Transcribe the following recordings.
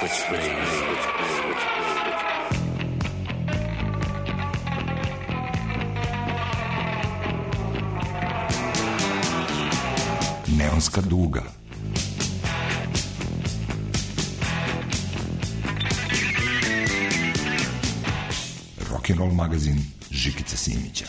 Neonska duga. Rock'n'roll magazin Žikice Simića.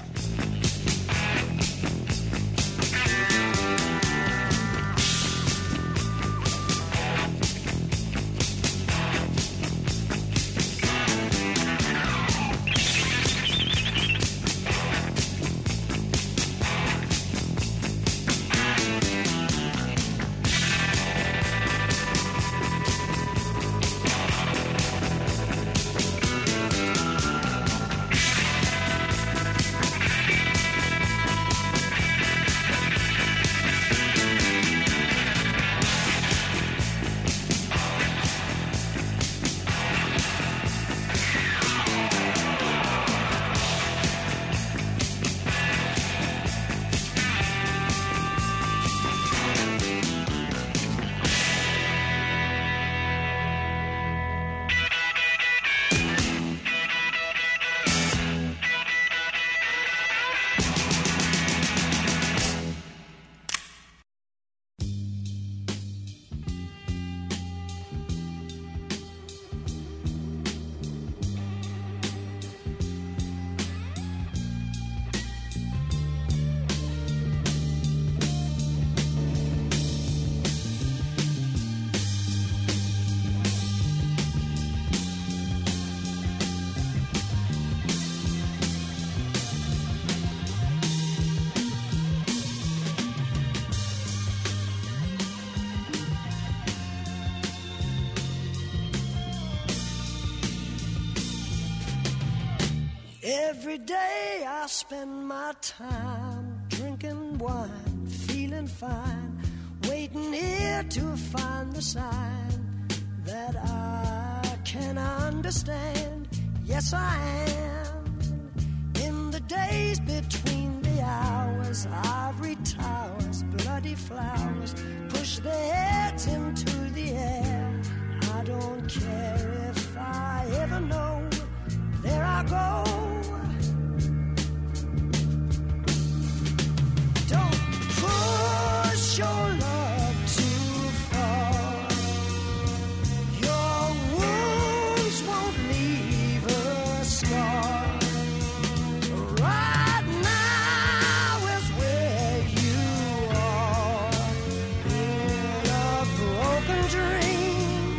Every day I spend my time drinking wine, feeling fine, waiting here to find the sign that I can understand. Yes, I am. In the days between the hours, ivory towers, bloody flowers push their heads into the air. I don't care if I ever know. There I go. Don't push your love too far. Your wounds won't leave a scar. Right now is where you are, in a broken dream.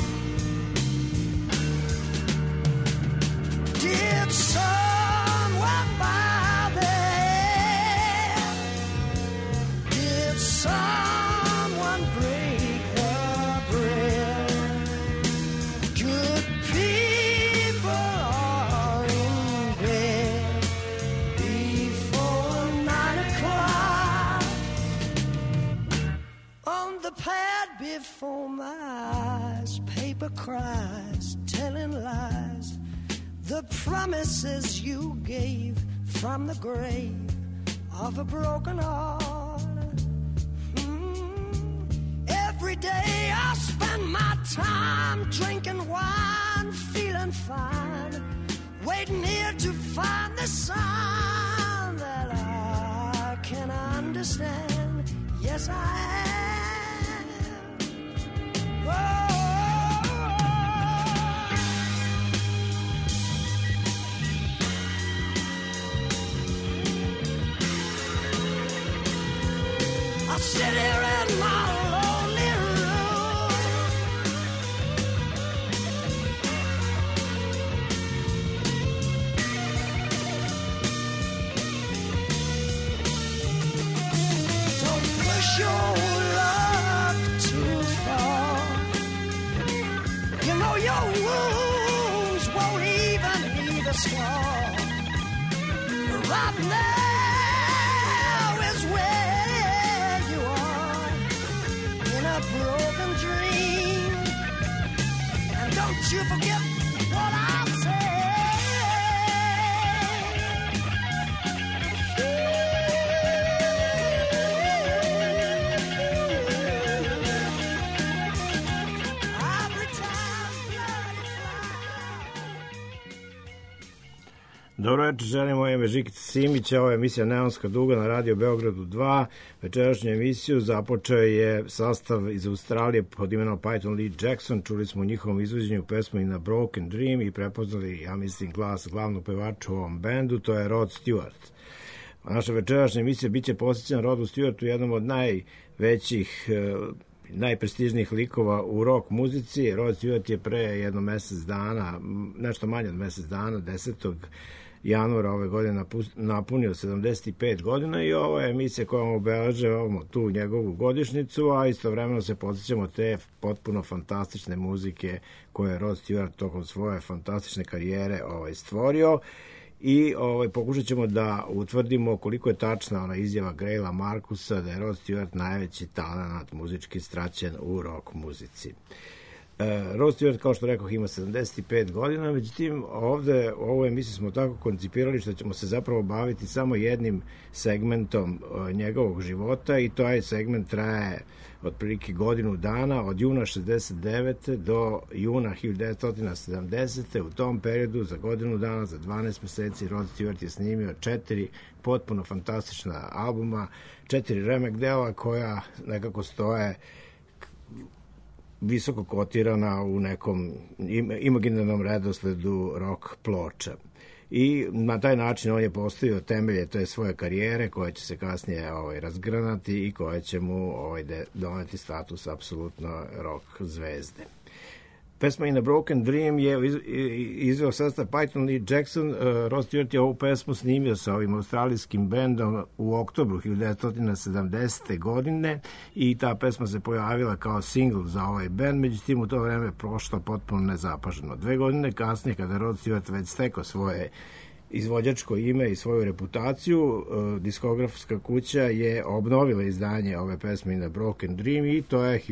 Did someone buy there? Did someone break the bread? Good people are in bed before 9 o'clock. On the pad before my eyes, paper cries, telling lies. The promises you gave from the grave of a broken heart. Every day I spend my time drinking wine, feeling fine, waiting here to find the sign that I can understand. Yes, I am. Whoa. I sit here in my lonely room, don't push your luck too far. You know your wounds won't even leave a scar. Right now is where you are, in a broken dream. And don't you forget what I said. Every time Dobro večer, želim, moje ime Žikica Simića, ovo je emisija Neonska duga na Radio Beogradu 2. Večerašnju emisiju započeo je sastav iz Australije pod imenom Python Lee Jackson. Čuli smo u njihovom izvođenju pesmu In a Broken Dream i prepoznali, ja mislim, glas glavnog pevača u ovom bendu, to je Rod Stewart. Naša večerašnja emisija biće posvećena Rodu Stewartu, jednom od najvećih, najprestižnijih likova u rock muzici. Rod Stewart je pre jedno mesec dana, nešto manje od mesec dana, 10. januara ove godine napunio 75 godina i ovo je emisija koja vam obeležavamo tu njegovu godišnjicu, a istovremeno se podsjećamo te potpuno fantastične muzike koje je Rod Stewart tokom svoje fantastične karijere stvorio. I pokušat ćemo da utvrdimo koliko je tačna ona izjava Graila Marcusa da je Rod Stewart najveći talenat muzički straćen u rock muzici. Rod Stewart, kao što rekao, ima 75 godina, međutim ovde u ovoj emisiji smo tako koncipirali što ćemo se zapravo baviti samo jednim segmentom njegovog života i taj segment traje otprilike godinu dana, od juna 69. do juna 1970. U tom periodu za godinu dana, za 12 meseci, Rod Stewart je snimio 4 potpuno fantastična albuma, 4 remek dela koja nekako stoje visoko kotirana u nekom imaginarnom redosledu rock ploča. I na taj način on je postavio temelje te svoje karijere koja će se kasnije razgranati i koja će mu doneti status apsolutno rock zvezde. Pesma In a Broken Dream je izveo sastav Python Lee Jackson. Rod Stewart je ovu pesmu snimio sa ovim australijskim bendom u oktobru 1970. godine i ta pesma se pojavila kao singl za ovaj bend, međutim u to vreme prošlo potpuno nezapaženo. 2 godine kasnije, kada je Rod Stewart već stekao svoje izvođačko ime i svoju reputaciju, diskografska kuća je obnovila izdanje ove pesme In a Broken Dream i to je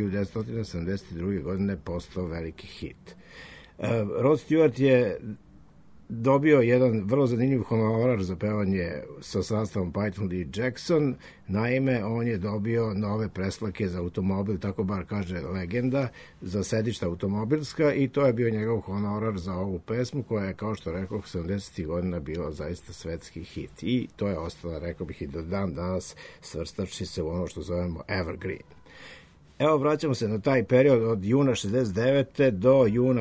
1972. godine postao veliki hit. Rod Stewart je dobio jedan vrlo zanimljiv honorar za pevanje sa sastavom Python Lee Jackson. Naime, on je dobio nove preslake za automobil, tako bar kaže legenda, za sedišta automobilska i to je bio njegov honorar za ovu pesmu koja je, kao što rekao, 70. godina bila zaista svetski hit. I to je ostalo, rekao bih, i do dan danas svrstavši se u ono što zovemo Evergreen. Evo, vraćamo se na taj period od juna 69. do juna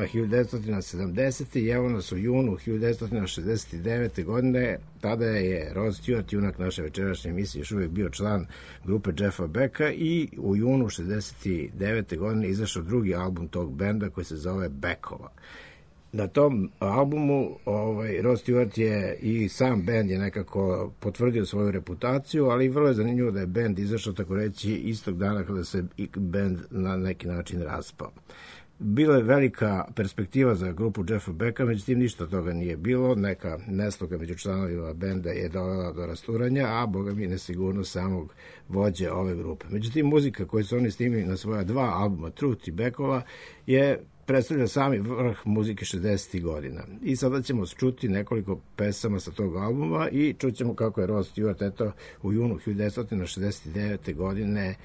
1970. i evo nas u junu 1969. godine. Tada je Rod Stewart, junak naše večerašnje emisije, još uvijek bio član grupe Jeffa Becka i u junu 69. godine izašao drugi album tog benda koji se zove Beckova. Na tom albumu Rod Stewart je i sam bend je nekako potvrdio svoju reputaciju, ali vrlo je zanimljivo da je bend izašao, tako reći, istog dana kada se bend na neki način raspao. Bila je velika perspektiva za grupu Jeffa Becka, međutim ništa toga nije bilo. Neka nesloga među članovima benda je dovela do rasturanja, a boga mi nesigurnost samog vođe ove grupe. Međutim, muzika koju su oni snimili na svoja 2 albuma, Truth i Beckova, predstavlja sami vrh muzike 60. godina. I sada ćemo čuti nekoliko pesama sa tog albuma i čućemo kako je Rod Stewart u junu 1969. godine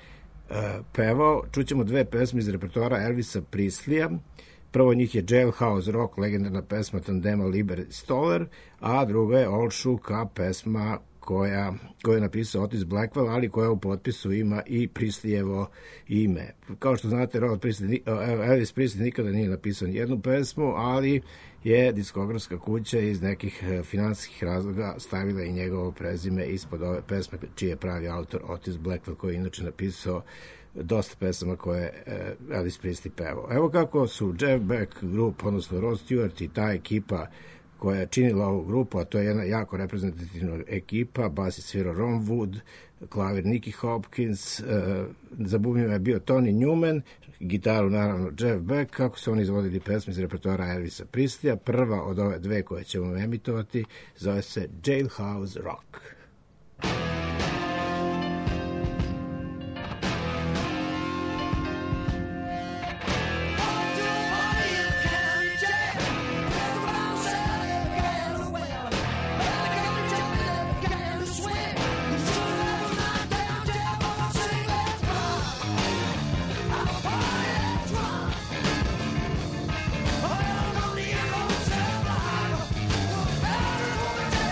pevao. Čućemo 2 pesme iz repertoara Elvisa Presleya. Prvo njih je Jailhouse Rock, legendarna pesma tandema Lieber Stoller, a druga je Old Shoe Cup, pesma koju je napisao Otis Blackwell, ali koja u potpisu ima i Presleyevo ime. Kao što znate, Elvis Presley nikada nije napisao nijednu pesmu, ali je diskografska kuća iz nekih finansijskih razloga stavila i njegovo prezime ispod ove pesme, čiji je pravi autor Otis Blackwell, koji je inače napisao dosta pesama koje je Elvis Presley pevao. Evo kako su Jeff Beck Group, odnosno Rod Stewart i ta ekipa koja je činila ovu grupu, a to je jedna jako reprezentativna ekipa, bas je svirao Ron Wood, klavir Nicky Hopkins, za bubnjeva je bio Tony Newman, gitaru naravno Jeff Beck. Kako su oni izvodili pesme iz repertoara Elvisa Presleya, prva od ove 2 koje ćemo emitovati zove se Jailhouse Rock. Oh,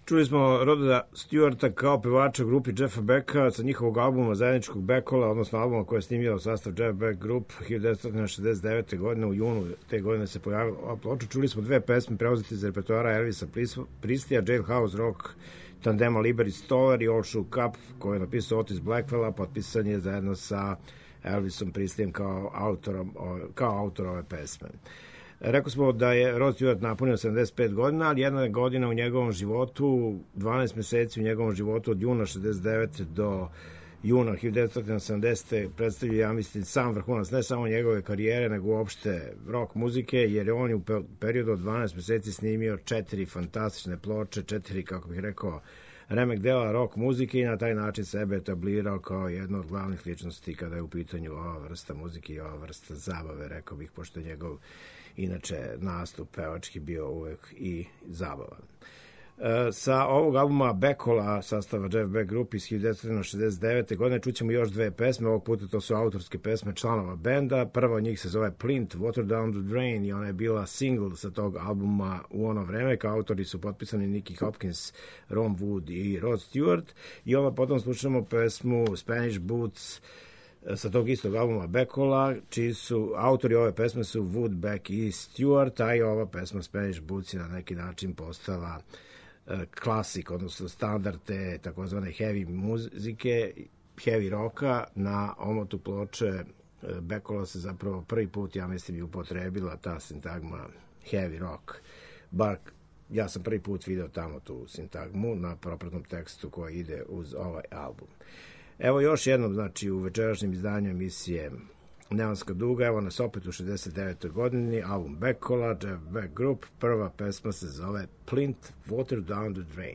Čuli smo Roda Stewarta kao pevača grupi Jeffa Becka sa njihovog albuma zajedničkog Beckola, odnosno albuma koje je snimio sastav Jeff Beck Group 1969. godine. U junu te godine se pojavila ploča. Čuli smo dve pesme preuzeti iz repertoara Elvisa Preslija, Jailhouse Rock tandema Liberty Stoller i All Shook Up, koju je napisao Otis Blackwell, potpisan je zajedno sa Elvisom Preslijem kao autor ove pesme. Rekao smo da je Rod Stewart napunio 75 godina, ali jedna godina u njegovom životu, 12 meseci u njegovom životu od juna 69. do juna 1970. predstavlja, ja mislim, sam vrhunac ne samo njegove karijere, nego uopšte rock muzike, jer je on u periodu od 12 meseci snimio 4 fantastične ploče, 4, kako bih rekao, remek dela rock muzike i na taj način sebe etablirao kao jedno od glavnih ličnosti kada je u pitanju ova vrsta muzike i ova vrsta zabave, rekao bih, pošto je njegov inače nastup pevački bio uvek i zabavan. Sa ovog albuma Beckola sastava Jeff Beck Group iz 1969. godine čućemo još dve pesme, ovog puta to su autorske pesme članova benda. Prva od njih se zove Plint, Water Down the Drain i ona je bila single sa tog albuma u ono vreme. Kao autori su potpisani Nicky Hopkins, Ron Wood i Rod Stewart i onda potom slušamo pesmu Spanish Boots sa tog istog albuma Beckola, čiji su autori ove pesme su Wood, Beck i Stewart, a i ova pesma Spanish Boots je na neki način postala klasik, odnosno standard te takozvane heavy muzike, heavy rocka. Na omotu ploče Beckola se zapravo prvi put, ja mislim, i upotrebila ta sintagma heavy rock. Bar ja sam prvi put video tamo tu sintagmu na propratnom tekstu koji ide uz ovaj album. Evo još jednom, znači, u večerašnjem izdanju emisije Neonska duga, evo nas opet u 69. godini, album Beckola, Jeff Beck Group, prva pesma se zove Plint, Water Down the Drain.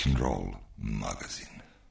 Rock'n'Roll magazin.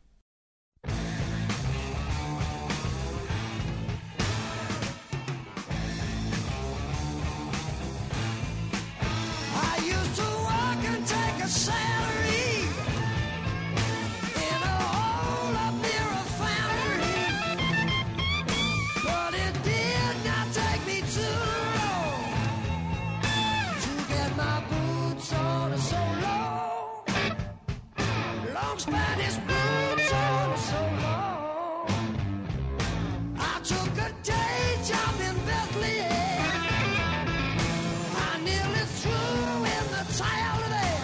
Salary in a hole up near a foundry, but it did not take me too long to get my boots on so low. Long Spanish boots on so long. I took a day job in Bethlehem. I nearly threw in the towel there.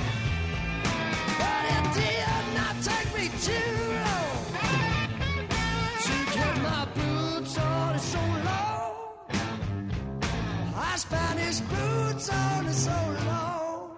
Too long to get my boots on so low. High Spanish boots on so low.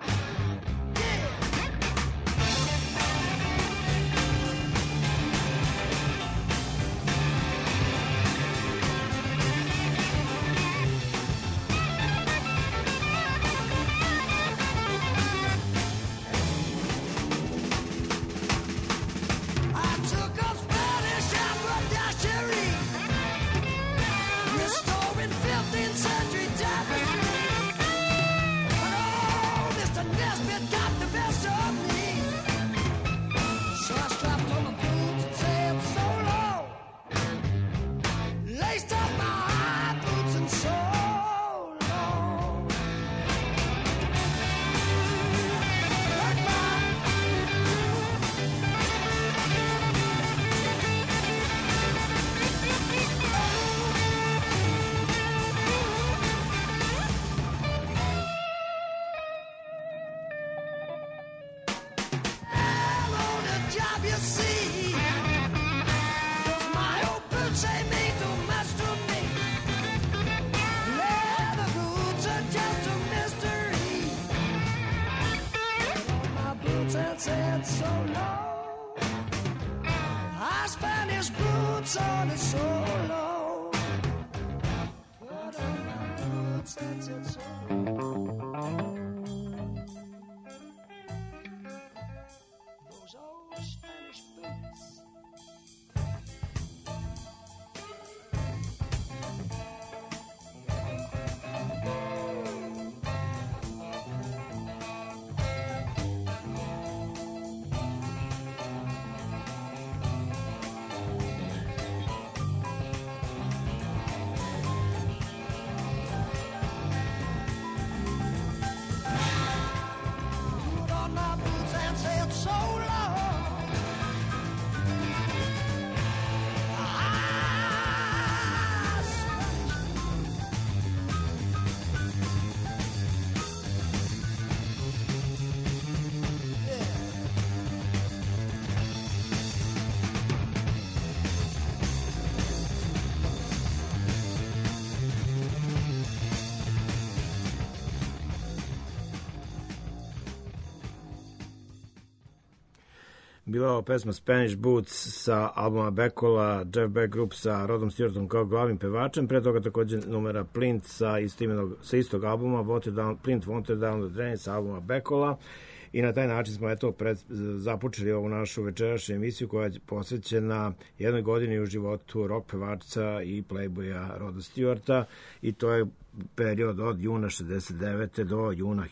Bila ova pesma Spanish Boots sa albuma Beckola, Jeff Beck Group sa Rodom Stewartom kao glavnim pevačem, pre toga također numera Plint sa istog albuma, Plint Wanted Down the Drain sa albuma Beckola. I na taj način smo započeli ovu našu večerašnju emisiju koja je posvećena jednoj godini u životu rock pevačca i playboya Roda Stewarta, i to je period od juna 69. do juna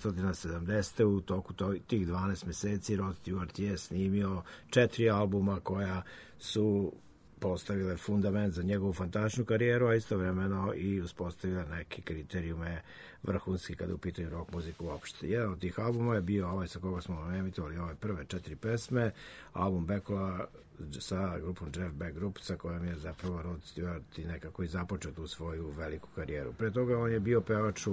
1970. U toku tih 12 meseci Rod Stewart je snimio 4 albuma koja su postavile fundament za njegovu fantastičnu karijeru, a istovremeno i uspostavile neke kriterijume vrhunski kada u pitanju rock muziku uopšte. Jedan od tih albuma je bio ovaj sa koga smo emitovali ove prve 4 pesme, album Beckola sa grupom Jeff Beck Group, sa kojom je zapravo Rod Stewart i nekako i započeo tu svoju veliku karijeru. Pre toga on je bio pevač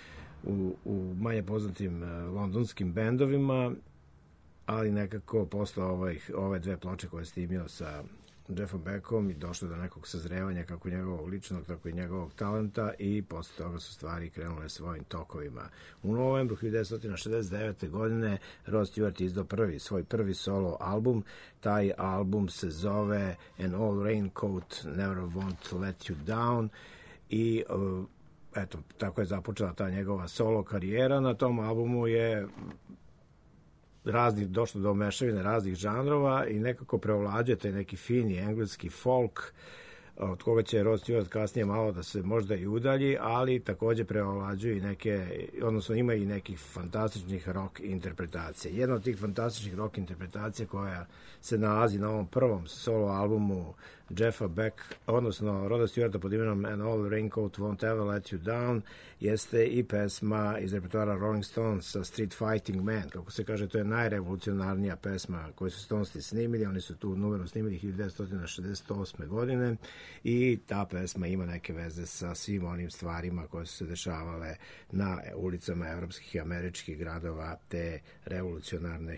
u manje poznatim londonskim bendovima, ali nekako posle ove dve ploče koje je snimio sa Jeffom Beckom i došlo do nekog sazrevanja kako njegovog ličnog, tako i njegovog talenta, i posle toga su stvari krenule svojim tokovima. U novembru 1969. godine Rod Stewart izdao svoj prvi solo album. Taj album se zove An Old Raincoat Never Won't Let You Down i eto, tako je započela ta njegova solo karijera. Na tom albumu je došlo do mešavine raznih žanrova i nekako preovlađuje taj neki fini engleski folk, od koga će Rod Stewart kasnije malo da se možda i udalji, ali takođe preovlađuje i neke, odnosno ima i nekih fantastičnih rock interpretacija. Jedna od tih fantastičnih rock interpretacija koja se nalazi na ovom prvom solo albumu Jeffa Beck, odnosno Roda Stewarta pod imenom An Old Raincoat Won't Ever Let You Down, jeste i pesma iz repertoara Rolling Stones sa Street Fighting Man. Kako se kaže, to je najrevolucionarnija pesma koju su Stonesi snimili. Oni su tu numeru snimili 1968. godine i ta pesma ima neke veze sa svim onim stvarima koje su se dešavale na ulicama evropskih i američkih gradova te revolucionarne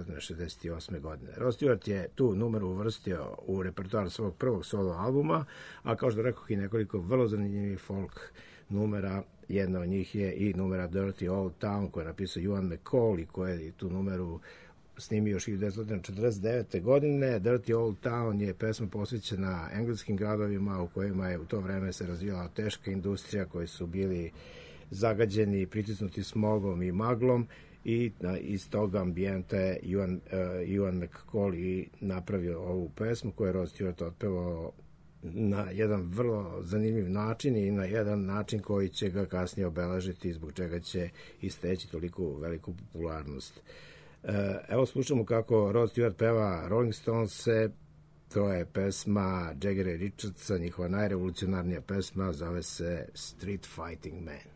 1968. godine. Rod Stewart je tu numeru uvrstio u repertoar svog prvog solo albuma, a kao što rekao i nekoliko vrlo zanimljivih folk numera. Jedna od njih je i numera Dirty Old Town koju je napisao Ewan McCall i koja je tu numeru snimio još 1949. godine. Dirty Old Town je pesma posvećena engleskim gradovima u kojima je u to vreme se razvijala teška industrija, koji su bili zagađeni, pritisnuti smogom i maglom, i iz tog ambijenta je Ewan McCall i napravio ovu pesmu koju je Rod Stewart otpevao na jedan vrlo zanimljiv način i na jedan način koji će ga kasnije obeležiti, zbog čega će isteći toliko veliku popularnost. Evo slušamo kako Rod Stewart peva Rolling Stones-e. To je pesma Jaggera i Richardsa, njihova najrevolucionarnija pesma, zove se Street Fighting Man.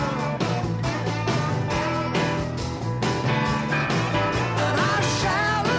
Shall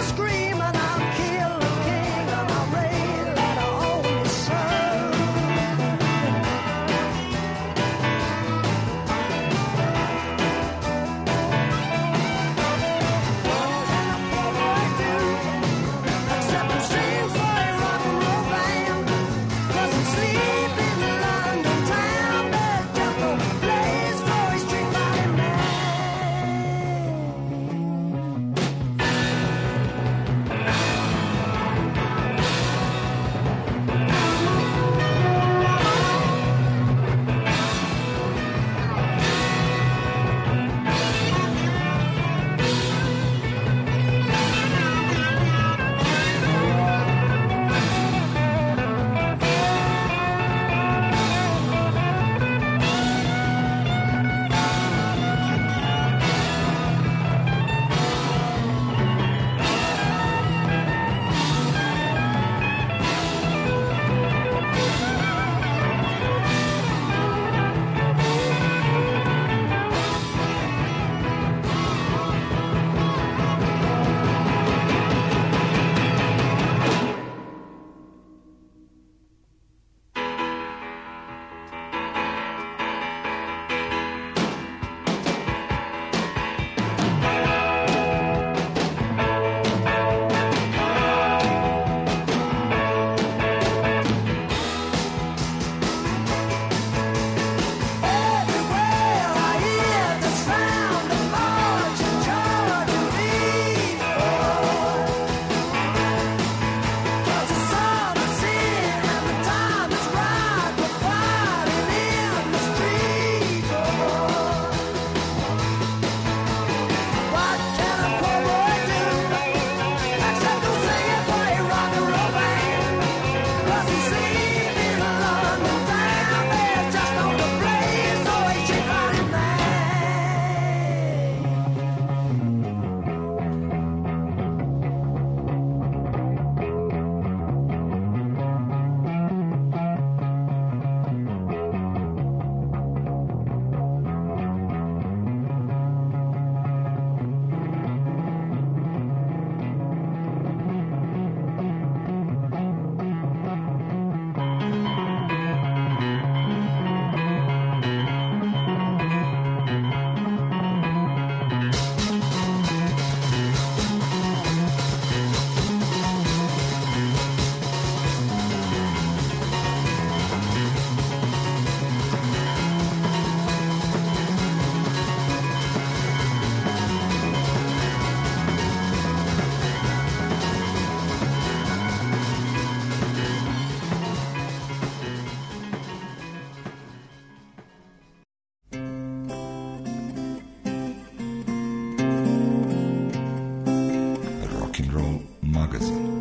Rock and Roll magazin.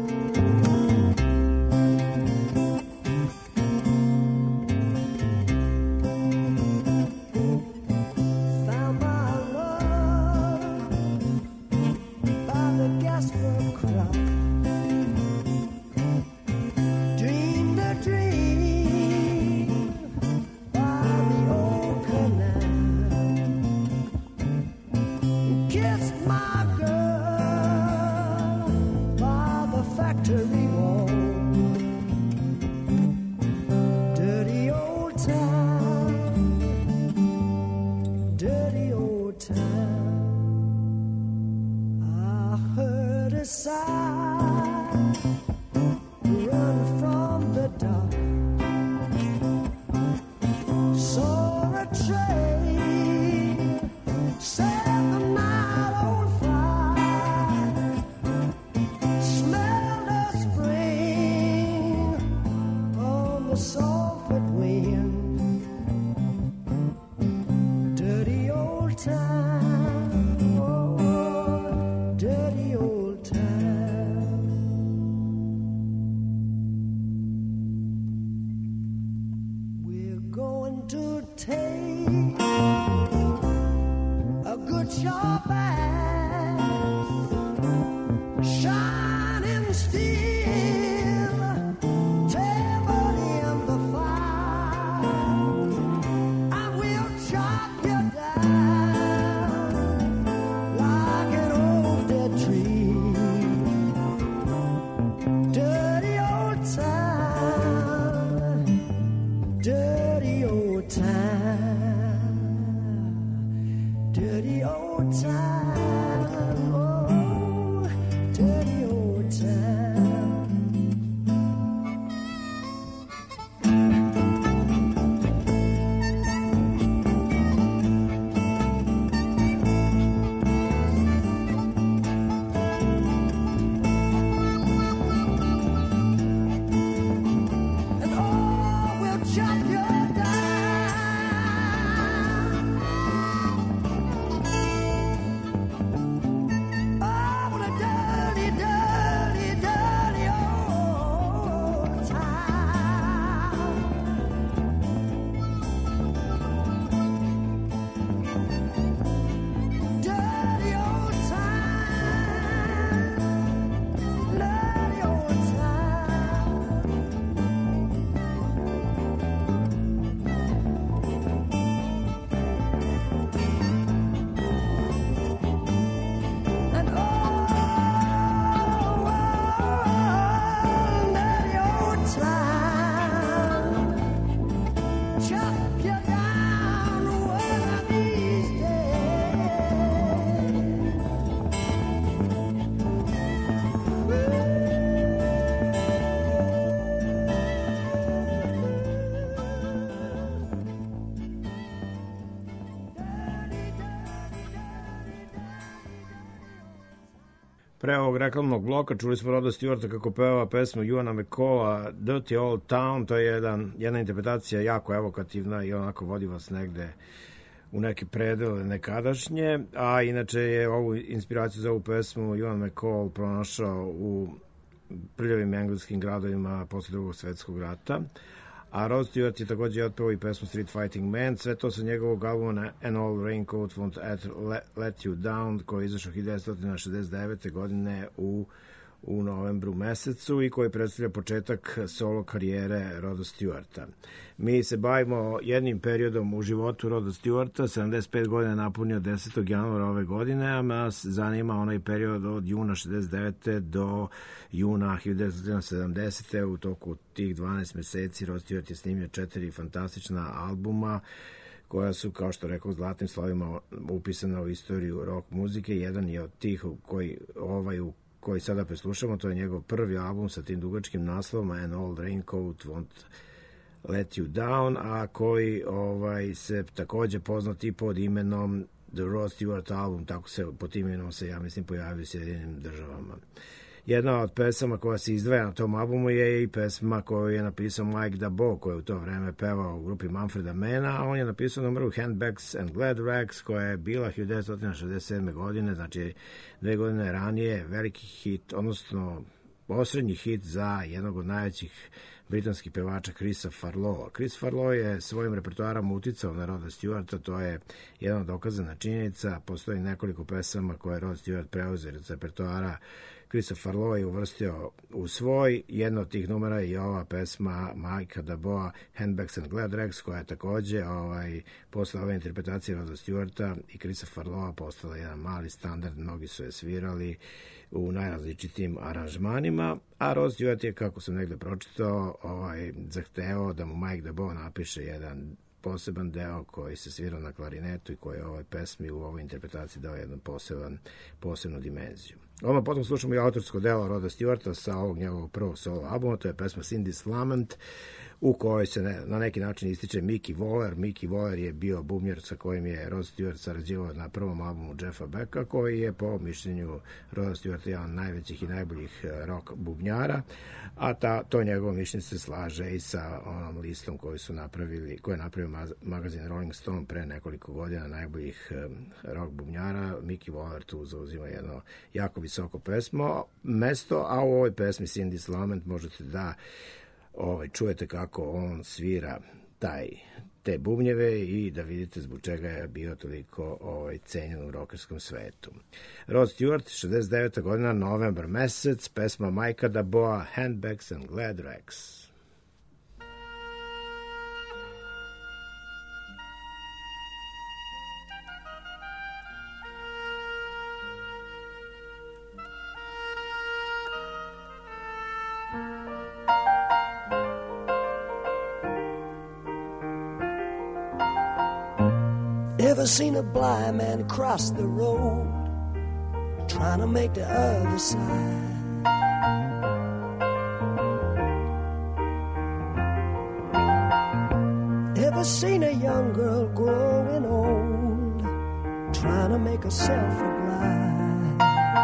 Pre ovog reklamnog bloka čuli smo Roda Stewarta kako peva pesmu Ewana McCalla Dirty Old Town. To je jedna interpretacija jako evokativna i onako vodi vas negde u neke predele nekadašnje, a inače je ovu inspiraciju za ovu pesmu Ewan McCall pronašao u prljavim engleskim gradovima posle Drugog svetskog rata. A Rod Stewart je također otpeo i pesmu Street Fighting Man, sve to sa njegovog albuma An Old Raincoat Won't Let You Down, koji je izašao 1969. godine u novembru mesecu i koji predstavlja početak solo karijere Roda Stewarta. Mi se bavimo jednim periodom u životu Roda Stewarta, 75 godina napunio 10. januara ove godine, a nas zanima onaj period od juna 69. do juna 1970. U toku tih 12 meseci Rod Stewart je snimio 4 fantastična albuma koja su, kao što rekao, zlatnim slovima upisana u istoriju rock muzike. Jedan je od tih koji sada preslušamo, to je njegov prvi album sa tim dugačkim naslovom An Old Raincoat Won't Let You Down, a koji se takođe poznat i pod imenom The Rod Stewart Album, tako se pod tim imenom se, ja mislim, pojavio u Sjedinjenim Državama. Jedna od pesama koja se izdvaja na tom albumu je i pesma koju je napisao Mike DeBow, koji je u to vreme pevao u grupi Mumforda Mana, a on je napisao numeru Handbags and Glad Rags, koja je bila 1967. godine, znači 2 godine ranije, veliki hit, odnosno posrednji hit za jednog od najvećih britanskih pevača Chrisa Farlowa. Chris Farlow je svojim repertoarom uticao na Roda Stewarta, to je jedna dokazana činjenica. Postoji nekoliko pesama koje Rod Stewart preuzeo iz repertoara Chrisa Farlowa i uvrstio u svoj. Jedna od tih numera je ova pesma Mikea DeBowa Handbags and Glad Rags, koja je takođe posle ove interpretacije Roda Stewarta i Chrisa Farlowa postala jedan mali standard. Mnogi su je svirali u najrazličitim aranžmanima, a Rod Stewart je, kako sam negde pročitao, zahtevao da mu Mike DeBow napiše jedan poseban deo koji se svirao na klarinetu i koji je ovoj pesmi u ovoj interpretaciji dao jednu posebnu dimenziju. Odmah potom slušamo i autorsko delo Roda Stewarta sa ovog njegovog prvog solo albuma, to je pesma Cindy's Lament, u kojoj se na neki način ističe Mickey Waller. Mickey Waller je bio bubnjar sa kojim je Rod Stewart sarađivao na prvom albumu Jeffa Becka, koji je po mišljenju Roda Stewarta jedan od najvećih i najboljih rock bubnjara, a to njegovo mišljenje se slaže i sa onom listom koju je napravio magazin Rolling Stone pre nekoliko godina najboljih rock bubnjara. Mickey Waller tu zauzima jedno jako visoko mesto, a u ovoj pesmi Cindy's Lament možete da čujete kako on svira te bubnjeve i da vidite zbog čega je bio toliko cenjen u rockerskom svetu. Rod Stewart, 69. godina, novembar mesec, pesma Mikea DeBowa Handbags and Glad Rags. Ever seen a blind man cross the road, trying to make the other side? Ever seen a young girl growing old, trying to make herself a bride?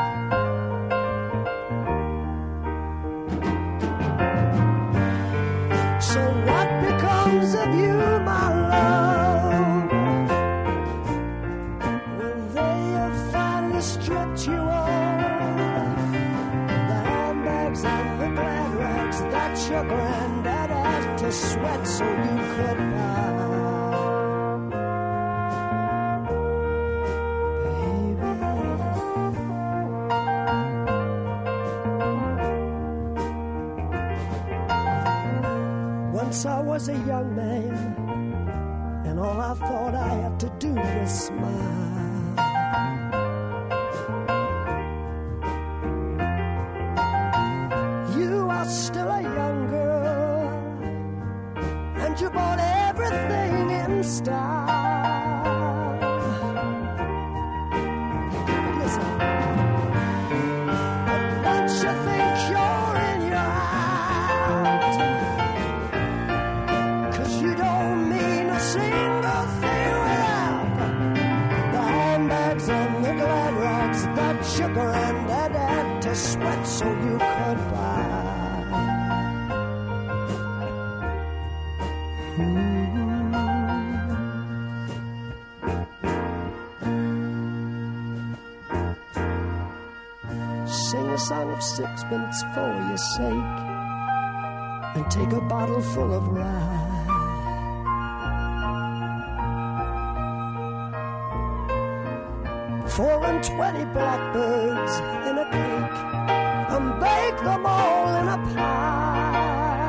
So what becomes of you, my love? Stripped you of the handbags and the glad rags that your granddad had to sweat so you could buy. Baby, once I was a young man, and all I thought I had to do was smile. Still a young girl, and you bought everything in style. Listen, but don't you think you're in your act? 'Cause you don't mean a single thing without the handbags and the glad rags that your granddad had to sweat so you could buy. Sing a song of sixpence for your sake, and take a bottle full of rye. 24 blackbirds in a cake, and bake them all in a pie.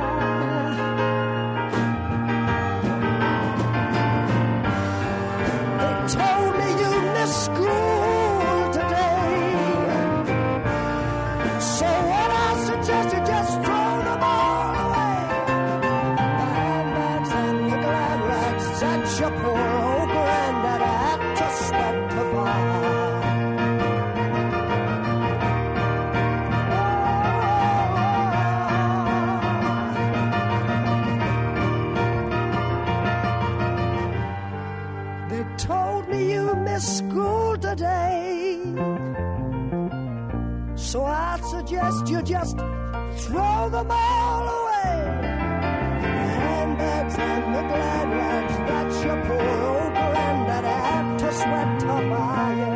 They told me you missed school today, so what I suggest you just throw them all away. The handbags and the glad rags that your poor old granddad had to sweat to buy. So I suggest you just throw them all away. The handbags and the glad rags that your poor old granddaddy had to sweat to buy you.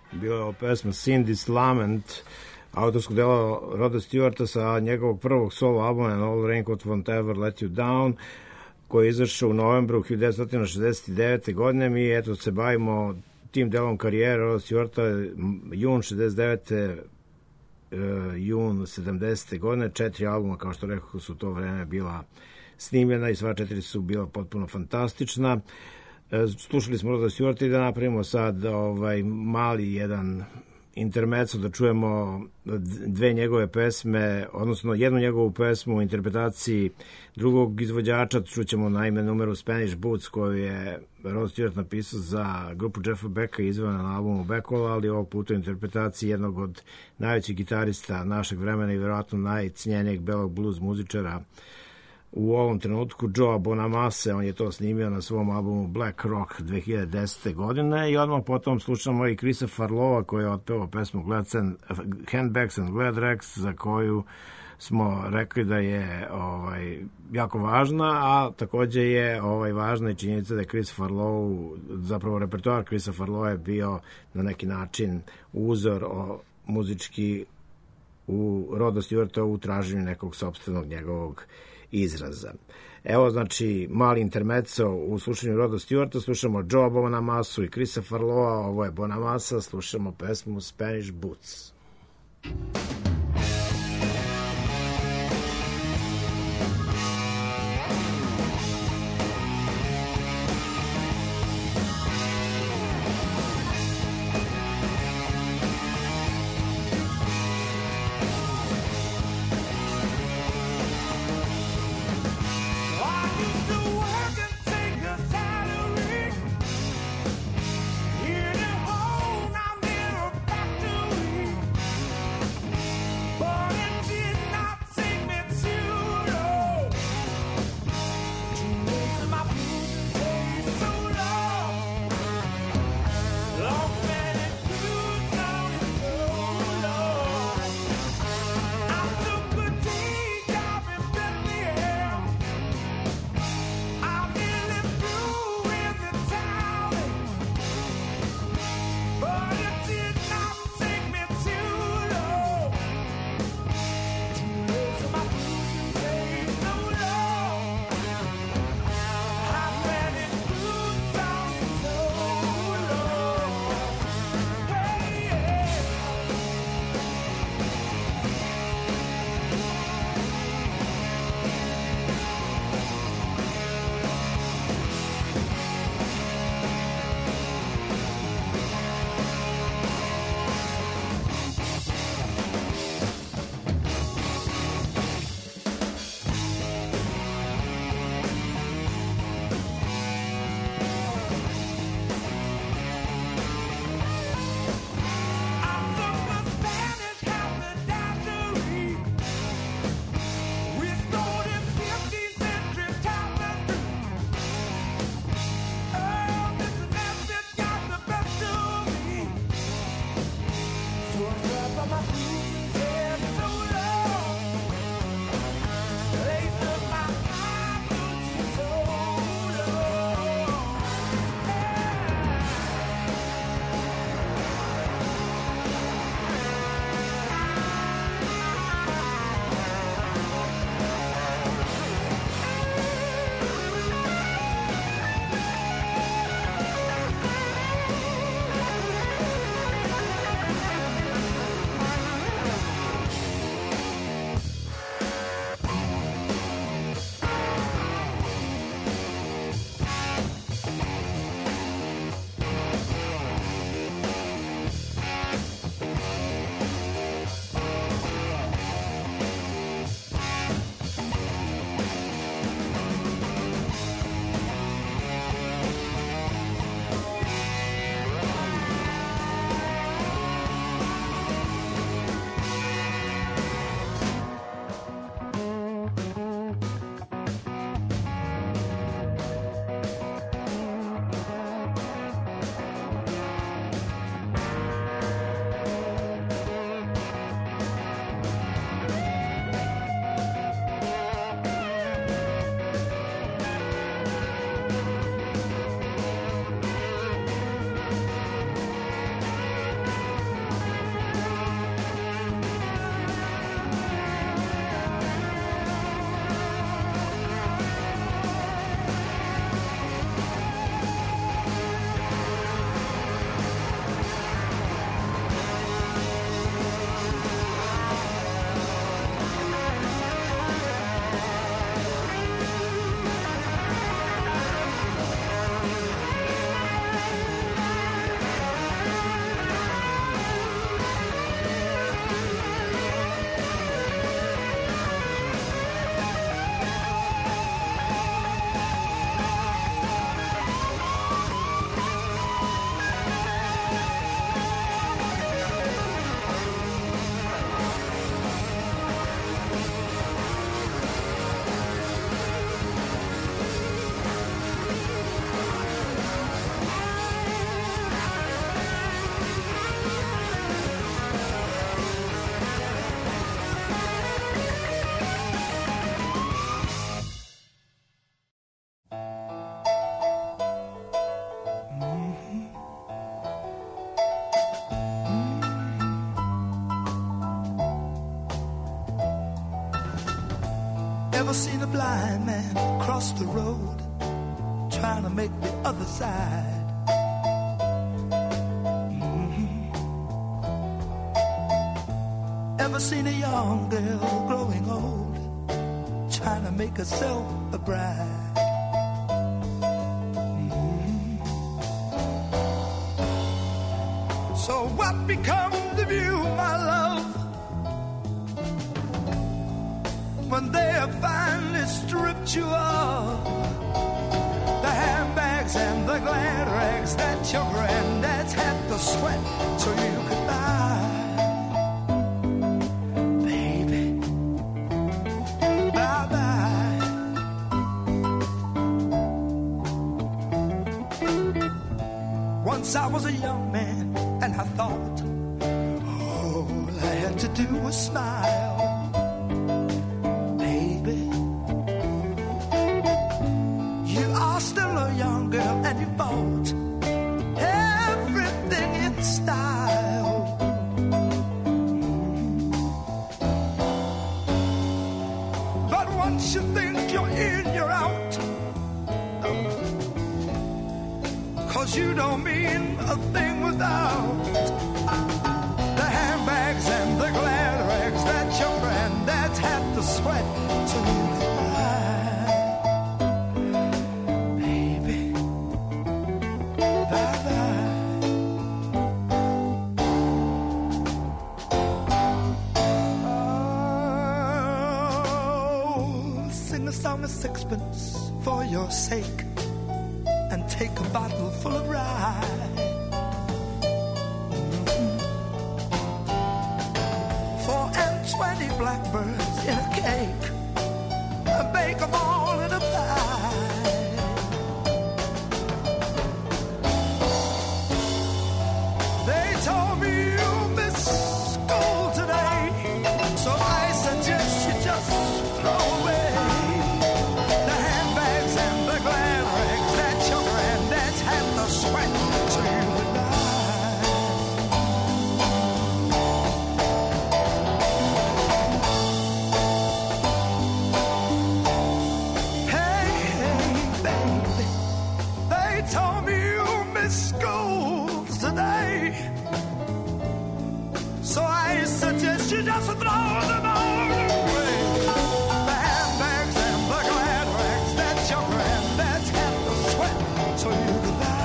Bila je pesma Cindy's Lament, autorsko delo Roda Stewarta sa njegovog prvog solo albuma And All Raincoat Won't Ever Let You Down, koji je izašao u novembru 1969. godine. Mi eto se bavimo tim delom karijere Roda Stewarta, jun 69. Jun 70. godine. 4 albuma, kao što rekao, su to vreme bila snimljena i sva 4 su bila potpuno fantastična. Slušali smo Roda Stewarta i da napravimo sad mali jedan intermezzo, da čujemo dve njegove pesme, odnosno jednu njegovu pesmu u interpretaciji drugog izvođača. Čućemo naime numeru Spanish Boots koju je Rod Stewart napisao za grupu Jeffa Becka i izveo na albumu Beckola, ali ovog puta u interpretaciji jednog od najvećih gitarista našeg vremena i vjerojatno najcijenjenijeg belog blues muzičara u ovom trenutku, Joe Bonamassa. On je to snimio na svom albumu Black Rock 2010. godine i odmah potom slušamo i Chrisa Farlowa koji je otpevao pesmu Handbags and Glad Rags, za koju smo rekli da je jako važna, a takođe je važna i činjenica da je Chris Farlow, zapravo repertoar Chrisa Farlowa je bio na neki način uzor muzički u Roda Stewarta u traženju nekog sopstvenog njegovog izraza. Evo, znači, mali intermezzo u slušanju Roda Stewarta. Slušamo Joe Bonamassu i Chrisa Farlowa. Ovo je Bonamassa. Slušamo pesmu Spanish Boots. In a hole, I'm in a factory. Ever seen a blind man cross the road trying to make the other side? Ever seen a young girl growing old trying to make herself a bride? So what becomes of you, my love, when they have finally stripped you of the handbags and the glad rags that your granddad's had to sweat so you could buy? Baby, bye-bye. Once I was a young man and I thought all I had to do was smile. Still a young girl and you bought everything in style. But once you think you're in, you're out, 'cause you don't mean a thing without the handbags and the glad rags that your granddad's had to sweat so you could buy. Sixpence for your sake and take a bottle full of rye. 4 and 20 blackbirds in a cake and bake them all in a pie. They told me you missed school today, so I suggest you just throw away sweat to you goodbye. Hey, hey, baby, they told me you missed school today, so I suggest you just throw them all away. The handbags and the glad rags that your granddad's had to sweat so you could buy.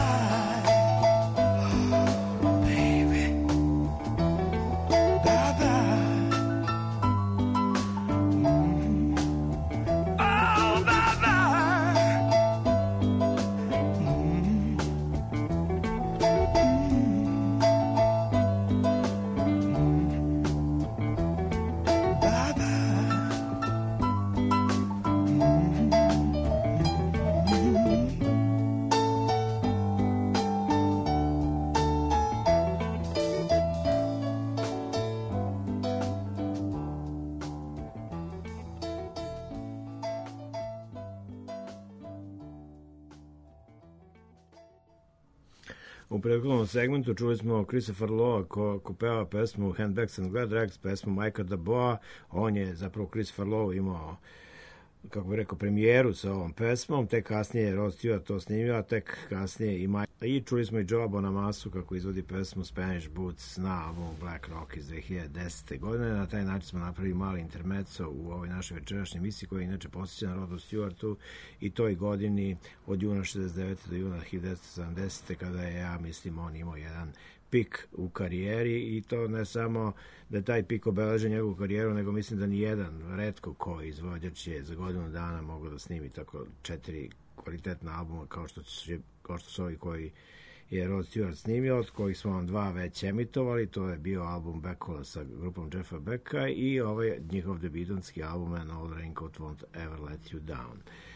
U prethodnom segmentu čuli smo Christopher Lowe ko peva pesmu Handbags and Glad Rags, pesmu Mike'a DuBois. On je zapravo Christopher Lowe imao, kako bih rekao, premijeru sa ovom pesmom, tek kasnije je Rod Stewart to snimio, a tek kasnije i čuli smo i Joe Bonamassa kako izvodi pesmu Spanish Boots na albumu Black Rock iz 2010. godine. Na taj način smo napravili mali intermezzo u ovoj našoj večerašnjoj emisiji koja je inače posvećena Rodu Stewartu i toj godini od juna 69. do juna 1970. kada je, ja mislim, on imao jedan pik u karijeri i to ne samo da je taj pik obeleže njegovu karijeru, nego mislim da nijedan, retko koji izvođač je za godinu dana mogao da snimi tako 4 kvalitetna albuma kao što su ovi koji je Rod Stewart snimio, od kojih smo vam 2 već emitovali. To je bio album Beckola sa grupom Jeffa Becka i ovaj njihov debitanski album An Old Raincoat Won't Ever Let You Down.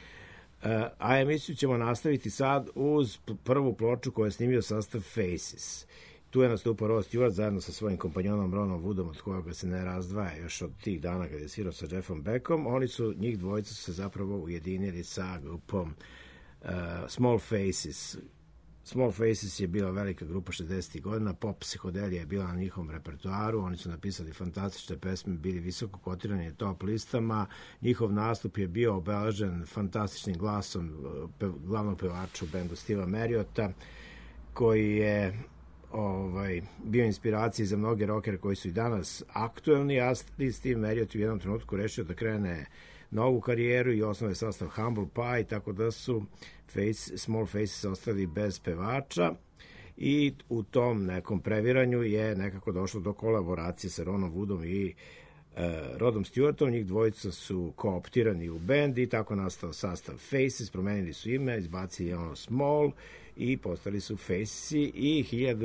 A emisiju ćemo nastaviti sad uz prvu ploču koju je snimio sastav Faces. Tu je nastupao Rod Stewart zajedno sa svojim kompanjonom Ronom Woodom, od koga se ne razdvaja još od tih dana kada je svirao sa Jeffom Beckom. Njih dvojica su se zapravo ujedinili sa grupom Small Faces, Small Faces je bila velika grupa 60. godina, pop psihodelija je bila na njihovom repertoaru, oni su napisali fantastične pesme, bili visoko kotirani na top listama, njihov nastup je bio obeležen fantastičnim glasom glavnog pevača u bendu Steva Marriota, koji je bio inspiracija za mnoge rockere koji su i danas aktuelni, a Steve Marriott u jednom trenutku rešio da krene novu karijeru i osnovne sastav Humble Pie, tako da su Small Faces ostali bez pevača i u tom nekom previranju je nekako došlo do kolaboracije sa Ronom Woodom i Rodom Stewartom. Njih dvojica su kooptirani u bend i tako nastao sastav Faces, promenili su ime, izbacili Small i postali su Facesi i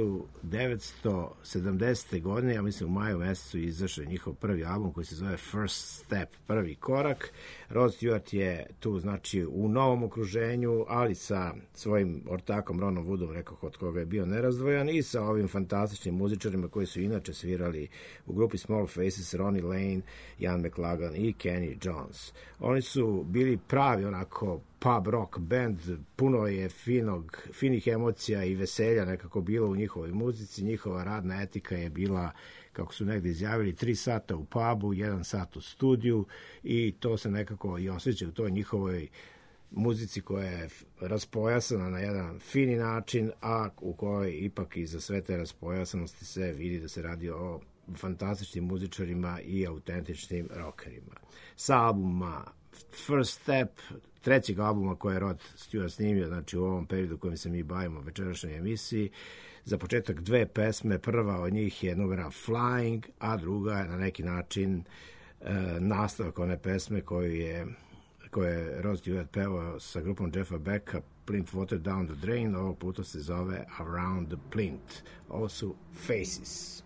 1970. godine, ja mislim u maju mesecu, izašao njihov prvi album koji se zove First Step, prvi korak. Rod Stewart je tu znači u novom okruženju, ali sa svojim ortakom Ronom Woodom, rekao od koga je bio nerazdvojan, i sa ovim fantastičnim muzičarima koji su inače svirali u grupi Small Faces, Ronnie Lane, Ian McLagan i Kenny Jones. Oni su bili pravi onako pub rock band, puno je finih emocija i veselja nekako bilo u njihovoj muzici. Njihova radna etika je bila, kako su negdje izjavili, 3 sata u pubu, 1 sat u studiju, i to se nekako i osjeća u toj njihovoj muzici koja je raspojasana na jedan fini način, a u kojoj ipak iza sve te raspojasanosti se vidi da se radi o fantastičnim muzičarima i autentičnim rockerima. Sa albuma First Step, trećeg albuma koje je Rod Stewart snimio, znači u ovom periodu kojim se mi bavimo u večerašnjoj emisiji, za početak 2 pesme. Prva od njih je numera Flying, a druga je na neki način nastavak one pesme koje je Rod Stewart pevao sa grupom Jeffa Becka, Plymouth Water Down the Drain. Ovog puta se zove Around the Plymouth. Ovo su Faces.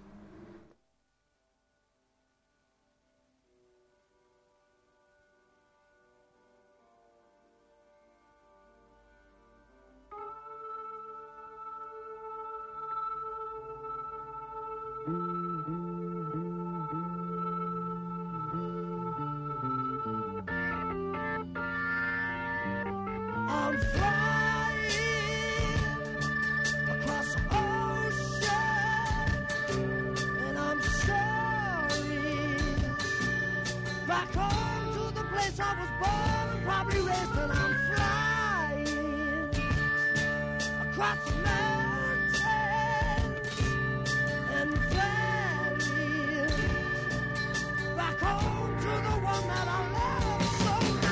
I'm flying across the ocean, and I'm soaring back home to the place I was born and probably raised, and I'm flying across the mountains and valleys back home to the one that I love so much.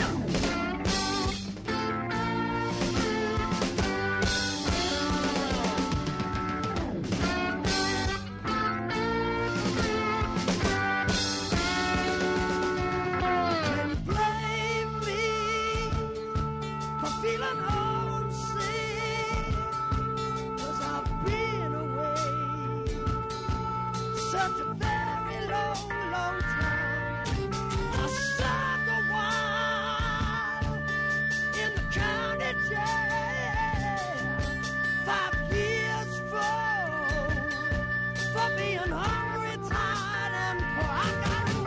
Feeling homesick, 'cause I've been away such a very long, long time. I served a while in the county jail, 5 years for being hungry, tired, and poor. I got away.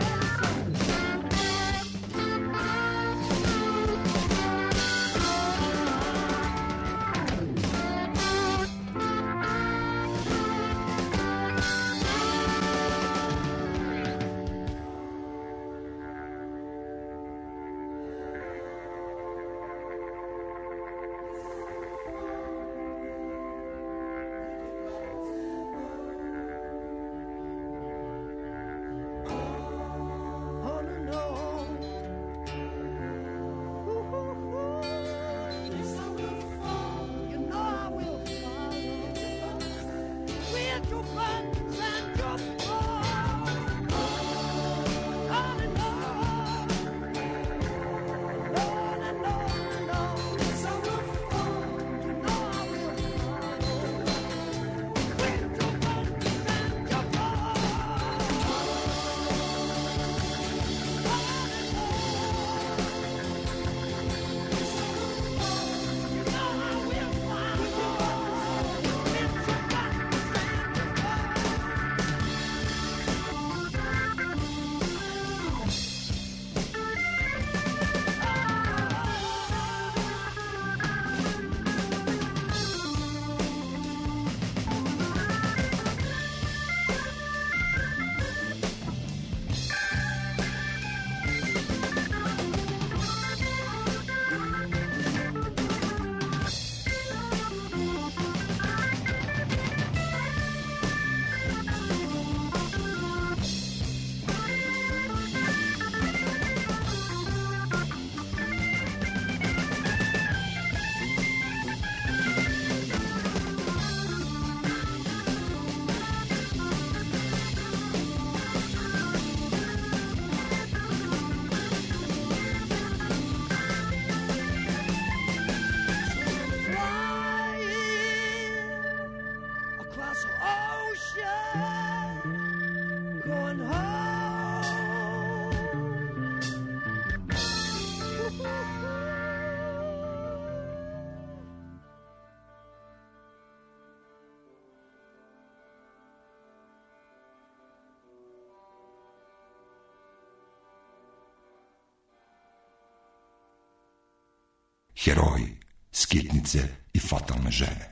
heroji, skitnice i fatalne žene.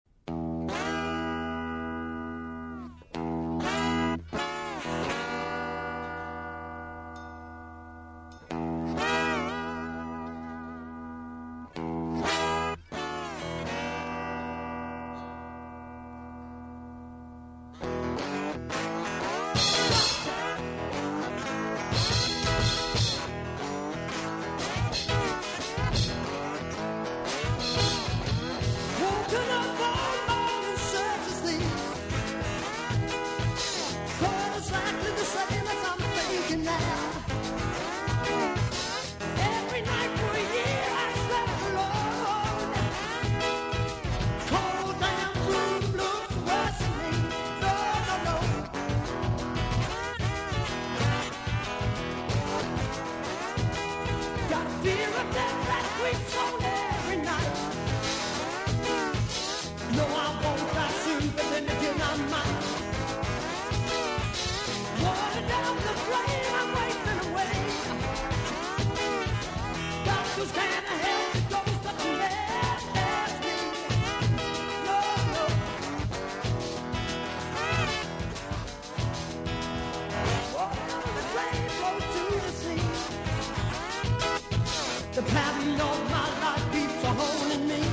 The pattern of my life keeps a hole in me.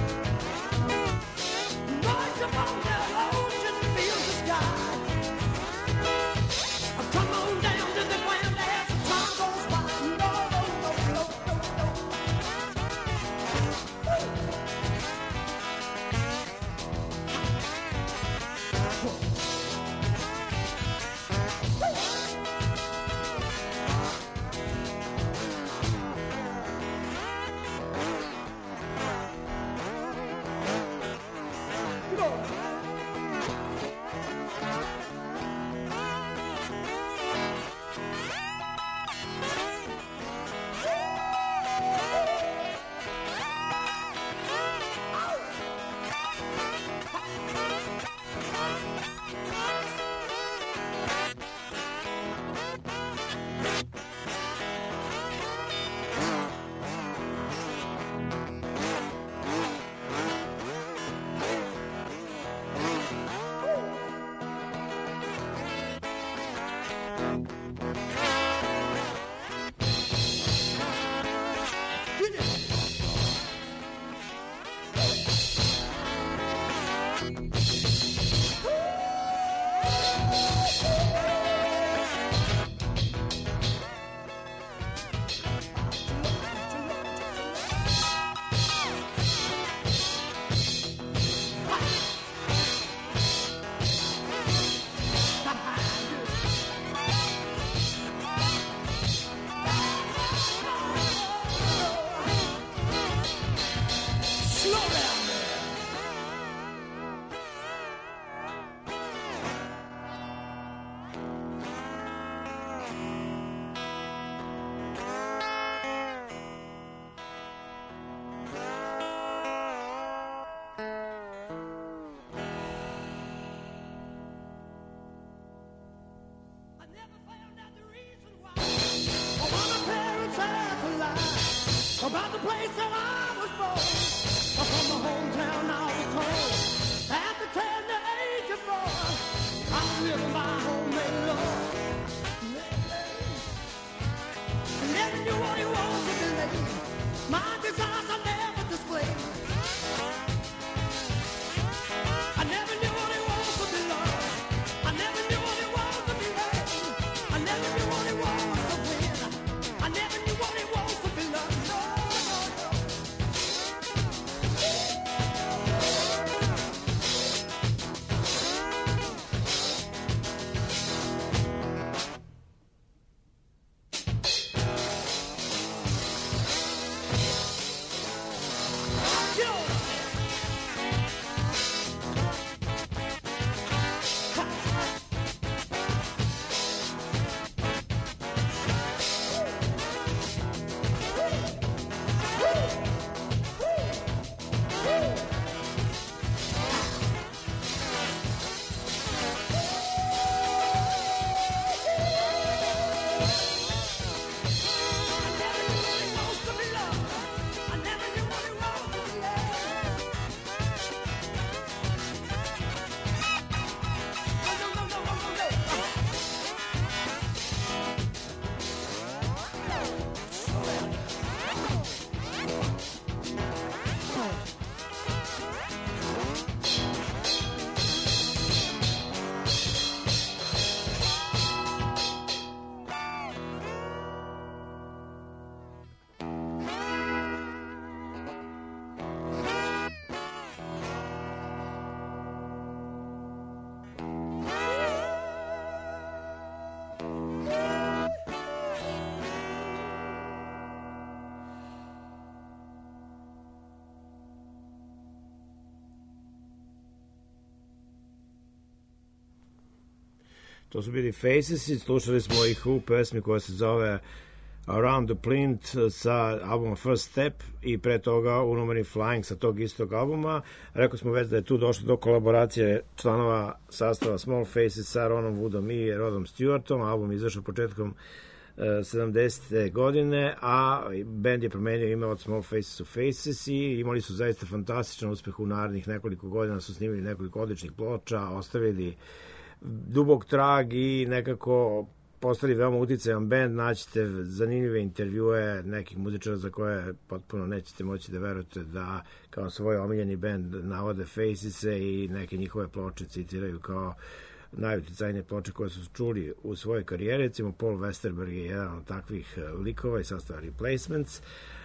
Noise upon the ocean fills the sky. I've come on down to the ground as the time goes by. No, no, no, no, no, no. About the place that I was born, from the hometown I was told. At the tender age of 4, I lived my homemade love. Never knew what he was to believe. My desires I never displayed. I never knew what it was to be loved. I never knew what it was to be loved. I never knew what it was to win. I never knew what it was to be loved. No, no, no. To su bili Faces, slušali smo ih u pesmi koja se zove Around the Plint sa albuma First Step i pre toga u numeri Flying sa tog istog albuma. Rekao smo već da je tu došlo do kolaboracije članova sastava Small Faces sa Ronom Woodom i Rodom Stewartom. Album izašao početkom 70. godine, a band je promenio ime od Small Faces u Faces i imali su zaista fantastičan uspeh u narednih nekoliko godina, su snimili nekoliko odličnih ploča, ostavili dubok trag i nekako postali veoma uticajan band. Naćete zanimljive intervjue nekih muzičara za koje potpuno nećete moći da verujete da kao svoj omiljeni band navode Faces-e i neke njihove ploče citiraju kao najuticajnije ploče koje su čuli u svojoj karijeri. Recimo Paul Westerberg je jedan od takvih likova i sastava Replacements.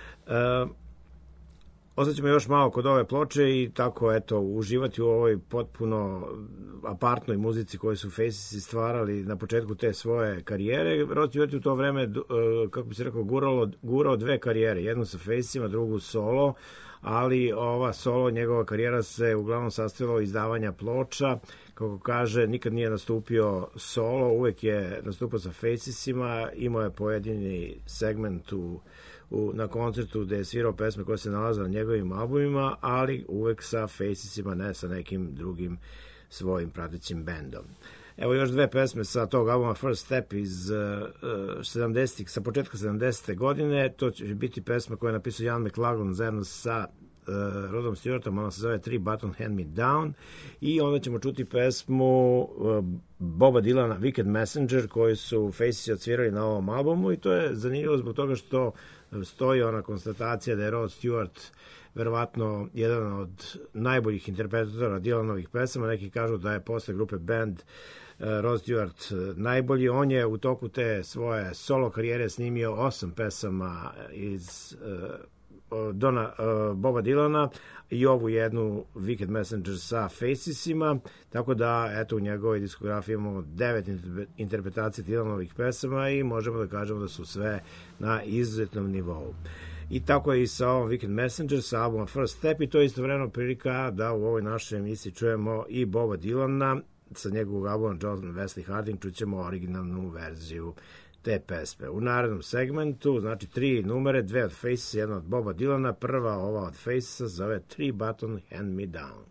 Ostaćemo još malo kod ove ploče i tako, eto, uživati u ovoj potpuno apartnoj muzici koju su Faces stvarali na početku te svoje karijere. Rod Stewart u to vreme, kako bi se rekao, gurao dve karijere. Jednu sa Facesima, drugu solo, ali ova solo, njegova karijera se uglavnom sastavila izdavanja ploča. Kako kaže, nikad nije nastupio solo, uvek je nastupao sa Facesima, imao je pojedini segment na koncertu gde je svirao pesme koje se nalaze na njegovim albumima, ali uvek sa Facesima, ne sa nekim drugim svojim pratećim bendom. Evo još dve pesme sa tog albuma First Step iz 70-ih, sa početka 70. godine. To će biti pesma koja je napisao Ian McLaughlin zajedno sa Rodom Stewartom, ona se zove Three Button Hand Me Down, i onda ćemo čuti pesmu Boba Dylana Wicked Messenger koju su Faces odsvirali na ovom albumu, i to je zanimljivo zbog toga što stoji ona konstatacija da je Rod Stewart verovatno jedan od najboljih interpretatora Dylanovih pesama. Neki kažu da je posle grupe Band Rod Stewart najbolji. On je u toku te svoje solo karijere snimio 8 pesama iz Boba Dylana i ovu jednu Wicked Messenger sa Facesima, tako da eto u njegovoj diskografiji imamo 9 interpretacija Dylanovih pesama i možemo da kažemo da su sve na izuzetnom nivou. I tako je i sa ovom Wicked Messenger sa albuma First Step, i to je istovremeno prilika da u ovoj našoj emisiji čujemo i Boba Dylana sa njegovog albuma John Wesley Harding, čućemo originalnu verziju te pesme. U narednom segmentu, znači 3 numere, 2 od Faces, jedna od Boba Dylana, prva ova od Facesa zove Three Button Hand Me Down.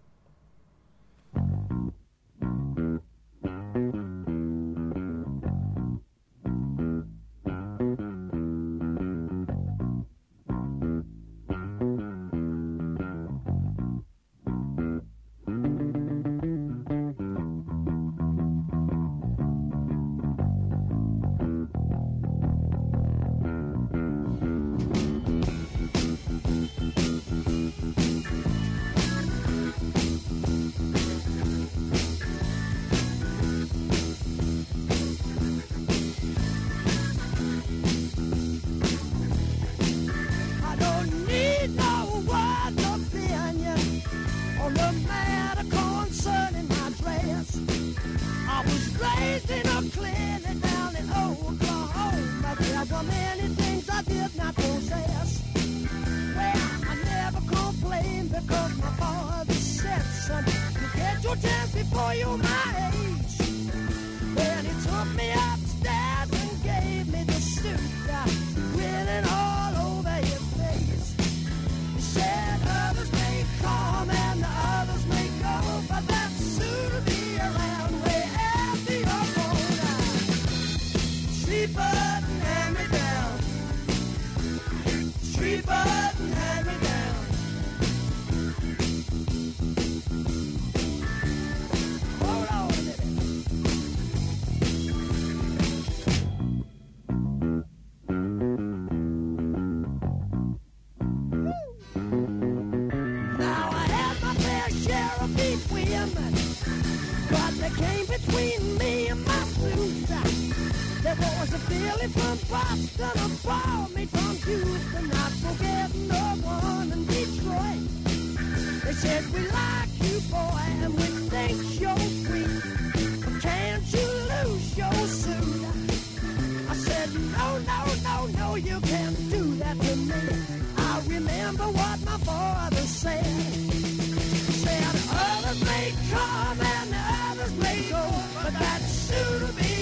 Others may come and others may go, but that's soon to be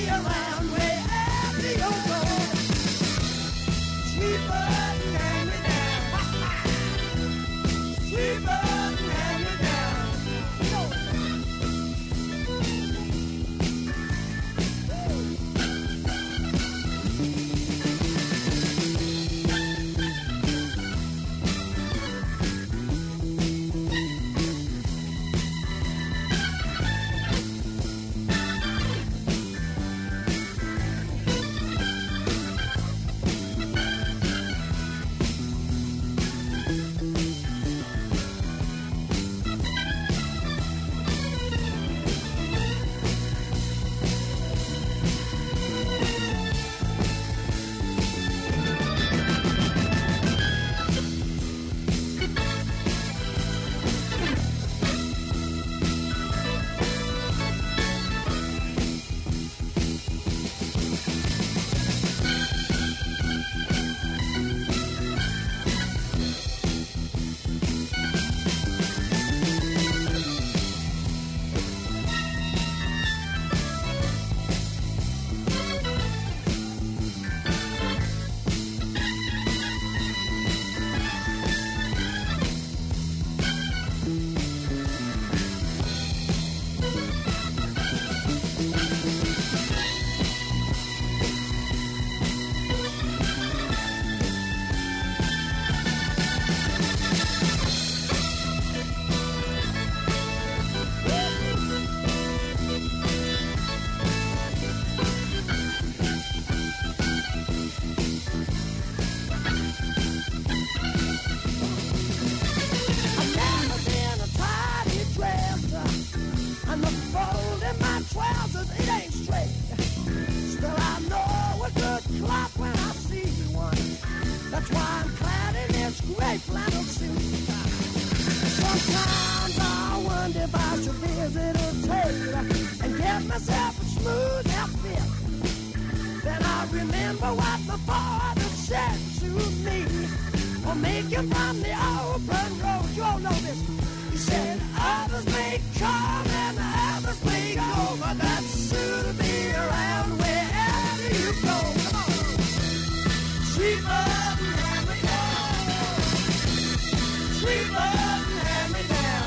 and the fold in my trousers, it ain't straight. Still I know a good clock when I see one. That's why I'm clad in this gray flannel suit. Sometimes I wonder if I should visit a tailor and get myself a smooth outfit. Then I remember what my father said to me. Or make it from the open road. You all know this. He said, others may come and others may go, but that's soon to be around wherever you go. Come on. Sweet love and hand me down. Sweet love and hand me down.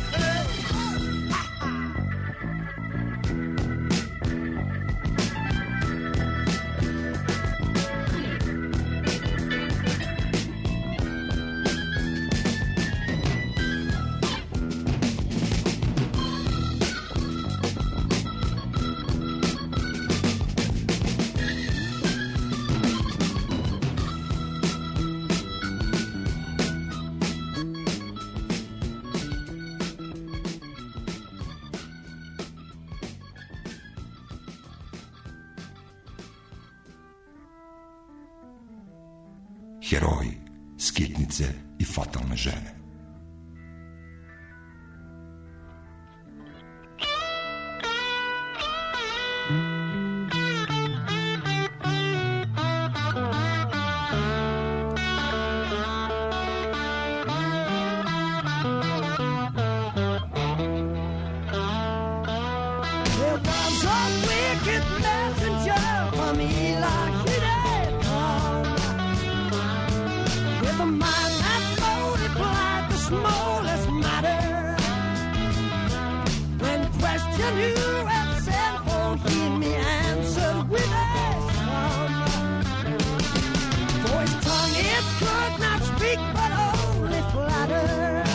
Heroji, skitnice i fatalne žene. There was a wicked messenger from Eli with a mind that multiplied the smallest matter. When questioned who had sent for him, he answered with a song. For his tongue it could not speak, but only flatter.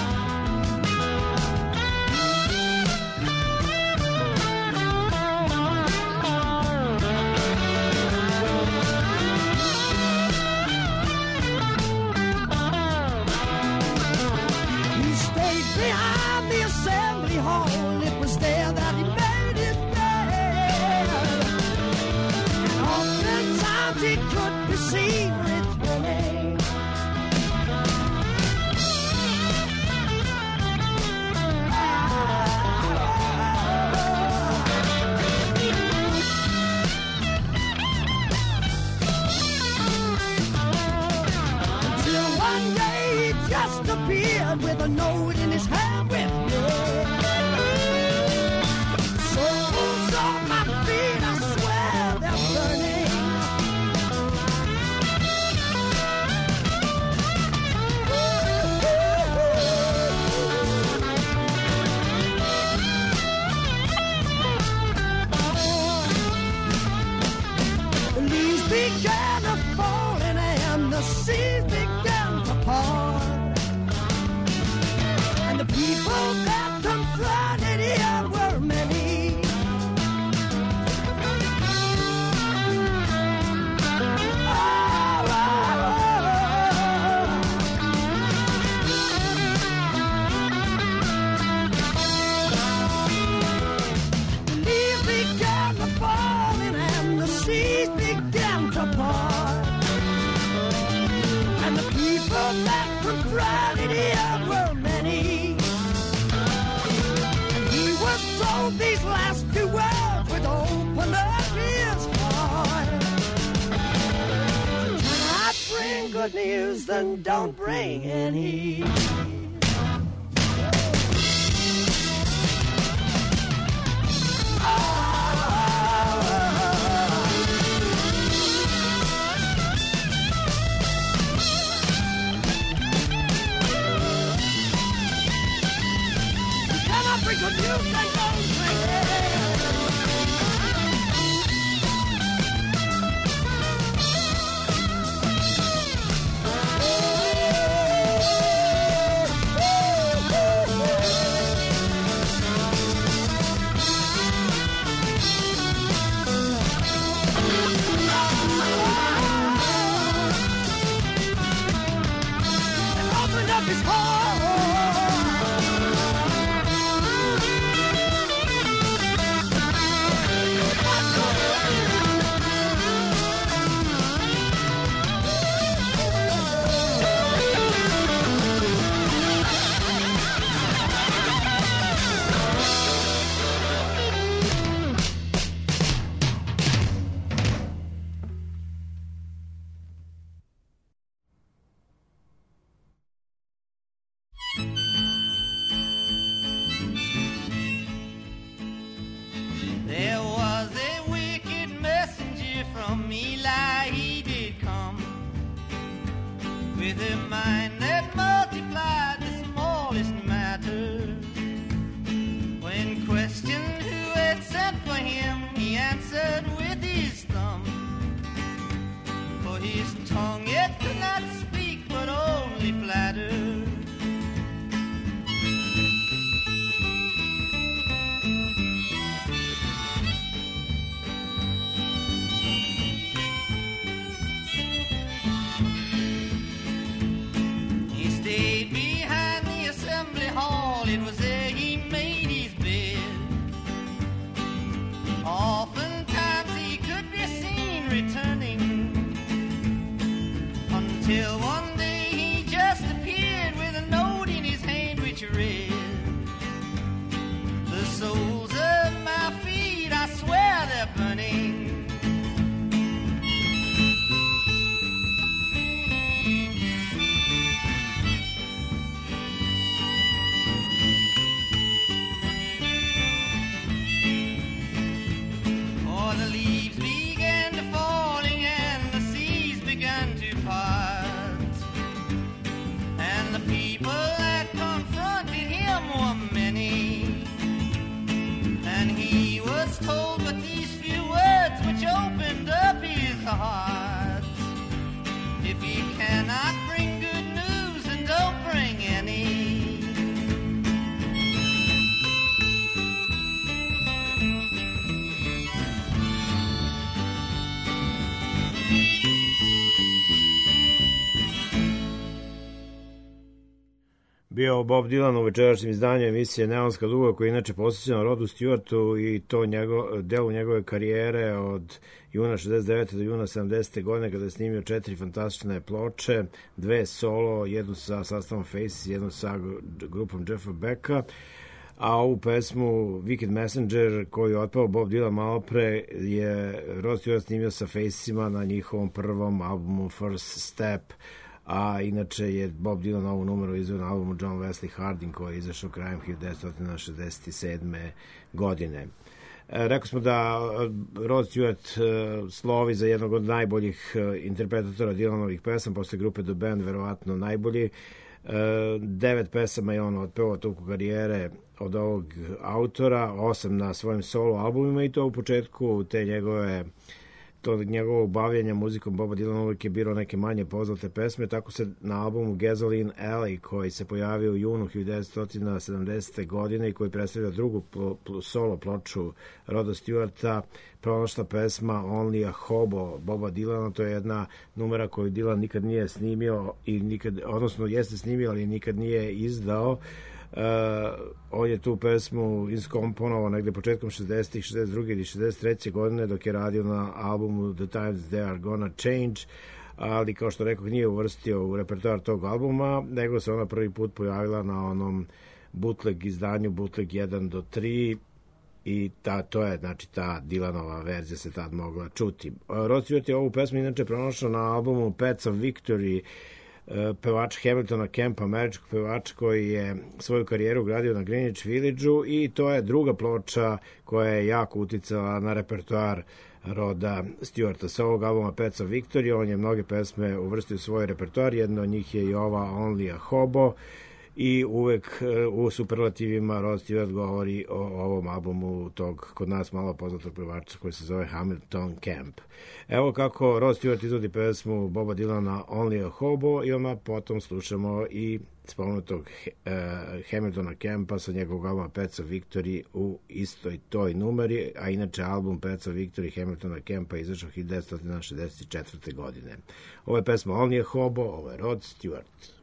Behind the assembly hall, it was there that he made his bed. And oftentimes he could be seen returning. Until one day he just appeared with a note in his hand with me. Soles on my feet, I swear they're burning. The leaves began to fall and the seas began to part. And the people that confronted him were many. The leaves began to fall and the seas began to part. And the people that confronted him were many. And he was told these last few words would open up his heart. If you cannot bring good news, then don't bring any. Bring good news, then don't bring And open up his heart. with a mind that multiplied the smallest matter. When questioned who had sent for him, he answered with his thumb. For his tongue yet could not speak, but only flatter. He stayed behind the assembly hall, it was there he made his bed. Oftentimes he could be seen returning, until one day he just appeared with a note in his hand which read, "The soles of my feet, I swear they're burning." For the leaves began to falling and the seas began to part, and the people that confronted him were many, and he was told but these few words which opened up his heart: if you cannot bring good news, then don't bring any. Bio Bob Dylan u večerašnjem izdanju emisije Neonska duga, koji je inače posvećena Rodu Stewartu i to delu njegove karijere od juna 69. do juna 70. godine, kada je snimio 4 fantastične ploče, 2 solo, jednu sa sastavom Faces, jednu sa grupom Jeffa Becka, a ovu pesmu Wicked Messenger koju je otpeo Bob Dylan malo pre je Rod Stewart snimio sa Facesima na njihovom prvom albumu First Step, a inače je Bob Dylan ovu numeru izveo na albumu John Wesley Harding koji je izašao krajem 1967. godine. Rekao smo da Rod Stewart slovi za jednog od najboljih interpretatora Dylanovih pesama, posle grupe The Band verovatno najbolji. 9 pesama je on otpevao toku karijere od ovog autora, 8 na svojim solo albumima, i to u početku te njegovog bavljenja muzikom Boba Dylana uvijek je birao neke manje poznate pesme. Tako se na albumu Gasoline Alley, koji se pojavio u junu 1970. godine i koji predstavlja drugu solo ploču Roda Stewarta, pronašla pesma Only a Hobo Boba Dylana. To je jedna numera koju Dylan nikad nije snimio, odnosno jeste snimio, ali nikad nije izdao. On je tu pesmu iskomponovao negde početkom 60-ih, 62. ili 63. godine, dok je radio na albumu The Times They Are Gonna Change, ali kao što rekao, nije uvrstio u repertoar tog albuma, nego se ona prvi put pojavila na onom bootleg izdanju, bootleg 1 do 3, i to je, znači, ta Dylanova verzija se tad mogla čuti. Rod Stewart je ovu pesmu inače pronašao na albumu Paths of Victory, pevač Hamiltona Kempa, američkog pevača koji je svoju karijeru gradio na Greenwich Village-u, i to je druga ploča koja je jako uticala na repertoar Roda Stewarta. Sa ovog albuma Paths of Victory on je mnoge pesme uvrstio u svoj repertoar, jedna od njih je i ova Only a Hobo, i uvek u superlativima Rod Stewart govori o ovom albumu tog kod nas malo poznatog pevača koji se zove Hamilton Kemp. Evo kako Rod Stewart izvodi pesmu Boba Dylana Only a Hobo, i onda potom slušamo i spomenutog Hamiltona Kempa sa njegovog albuma Paths of Victory u istoj toj numeri, a inače album Paths of Victory Hamiltona Kempa izašao 1964. godine. Ovo je pesma Only a Hobo, ovo je Rod Stewart.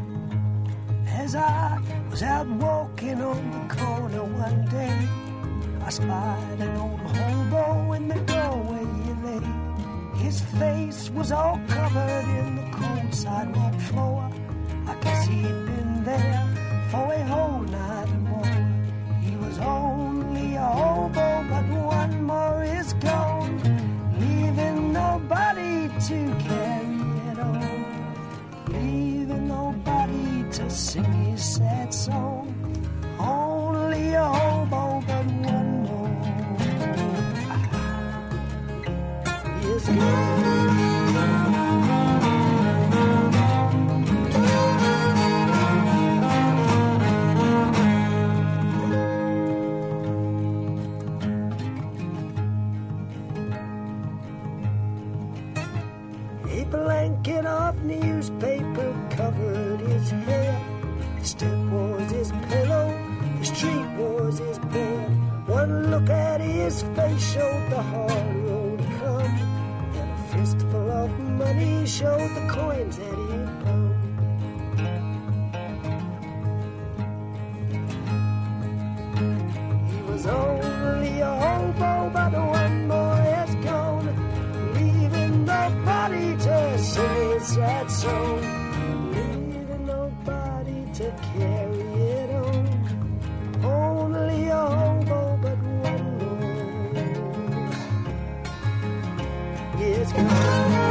As I was out walking on the corner one day, I spied an old hobo in the doorway he lay. His face was all covered in the cold sidewalk floor. I guess he'd been there for a whole night or more. He was only a hobo, but one more is gone, leaving nobody to carry it on, leaving nobody to sing his sad song. Only a hobo, but one more is gone. A blanket of newspaper covered his head. The step was his pillow, the street was his bed. One look at his face showed the hard road to come, and a fistful of money showed the coins that he'd won. He was only a hobo, but one more is gone, leaving nobody to sing his sad song, leaving nobody to carry it on. Only a hobo, but one more is gone.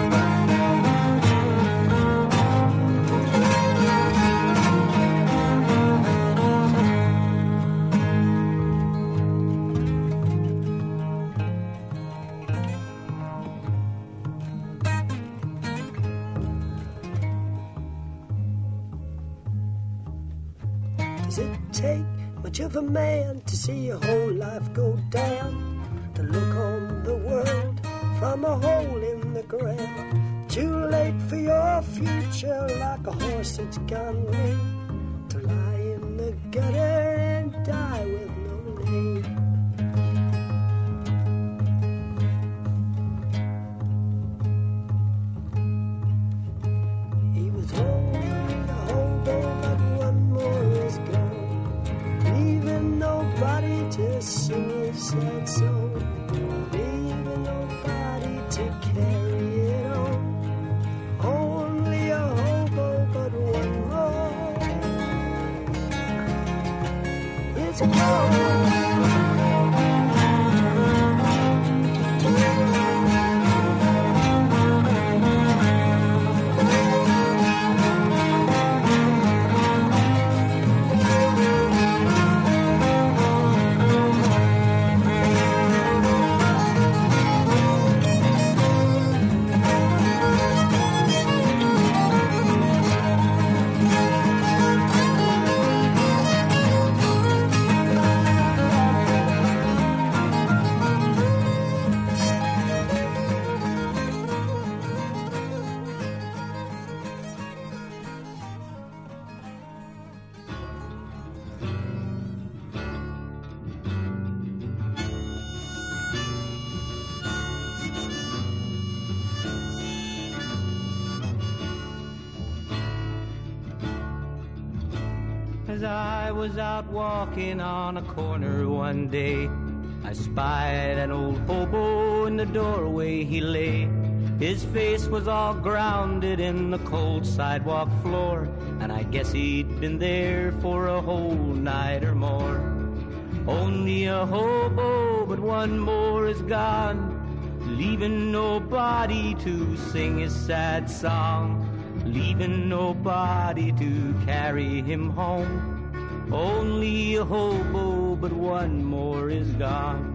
Does it take much of a man to see your whole life go down? To look on the world from a hole in the ground? Too late for your future, like a horse that's gone lame, to lie in the gutter and die with no name. He was only a hobo, but one more is gone, leaving nobody to sing his sad song, leaving nobody to carry it on. Only a hobo, but one more is gone. As I was out walking on a corner one day, I spied an old hobo in the doorway he lay. His face was all grounded in the cold sidewalk floor, and I guess he'd been there for a whole night or more. Only a hobo, but one more is gone, leaving nobody to sing his sad song, leaving nobody to carry him home. Only a hobo, but one more is gone.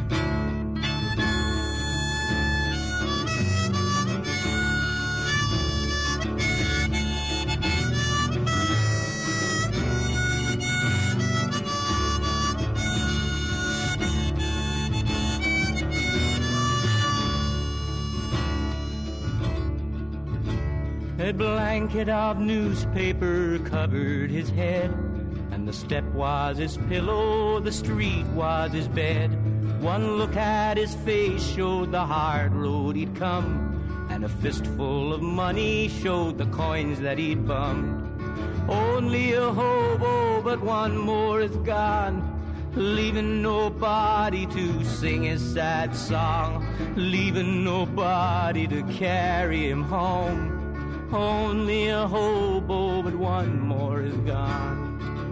A blanket of newspaper covered his head, and the step was his pillow, the street was his bed. One look at his face showed the hard road he'd come, and a fistful of money showed the coins that he'd bummed. Only a hobo, but one more is gone, leaving nobody to sing his sad song, leaving nobody to carry him home. Only a hobo, but one more is gone.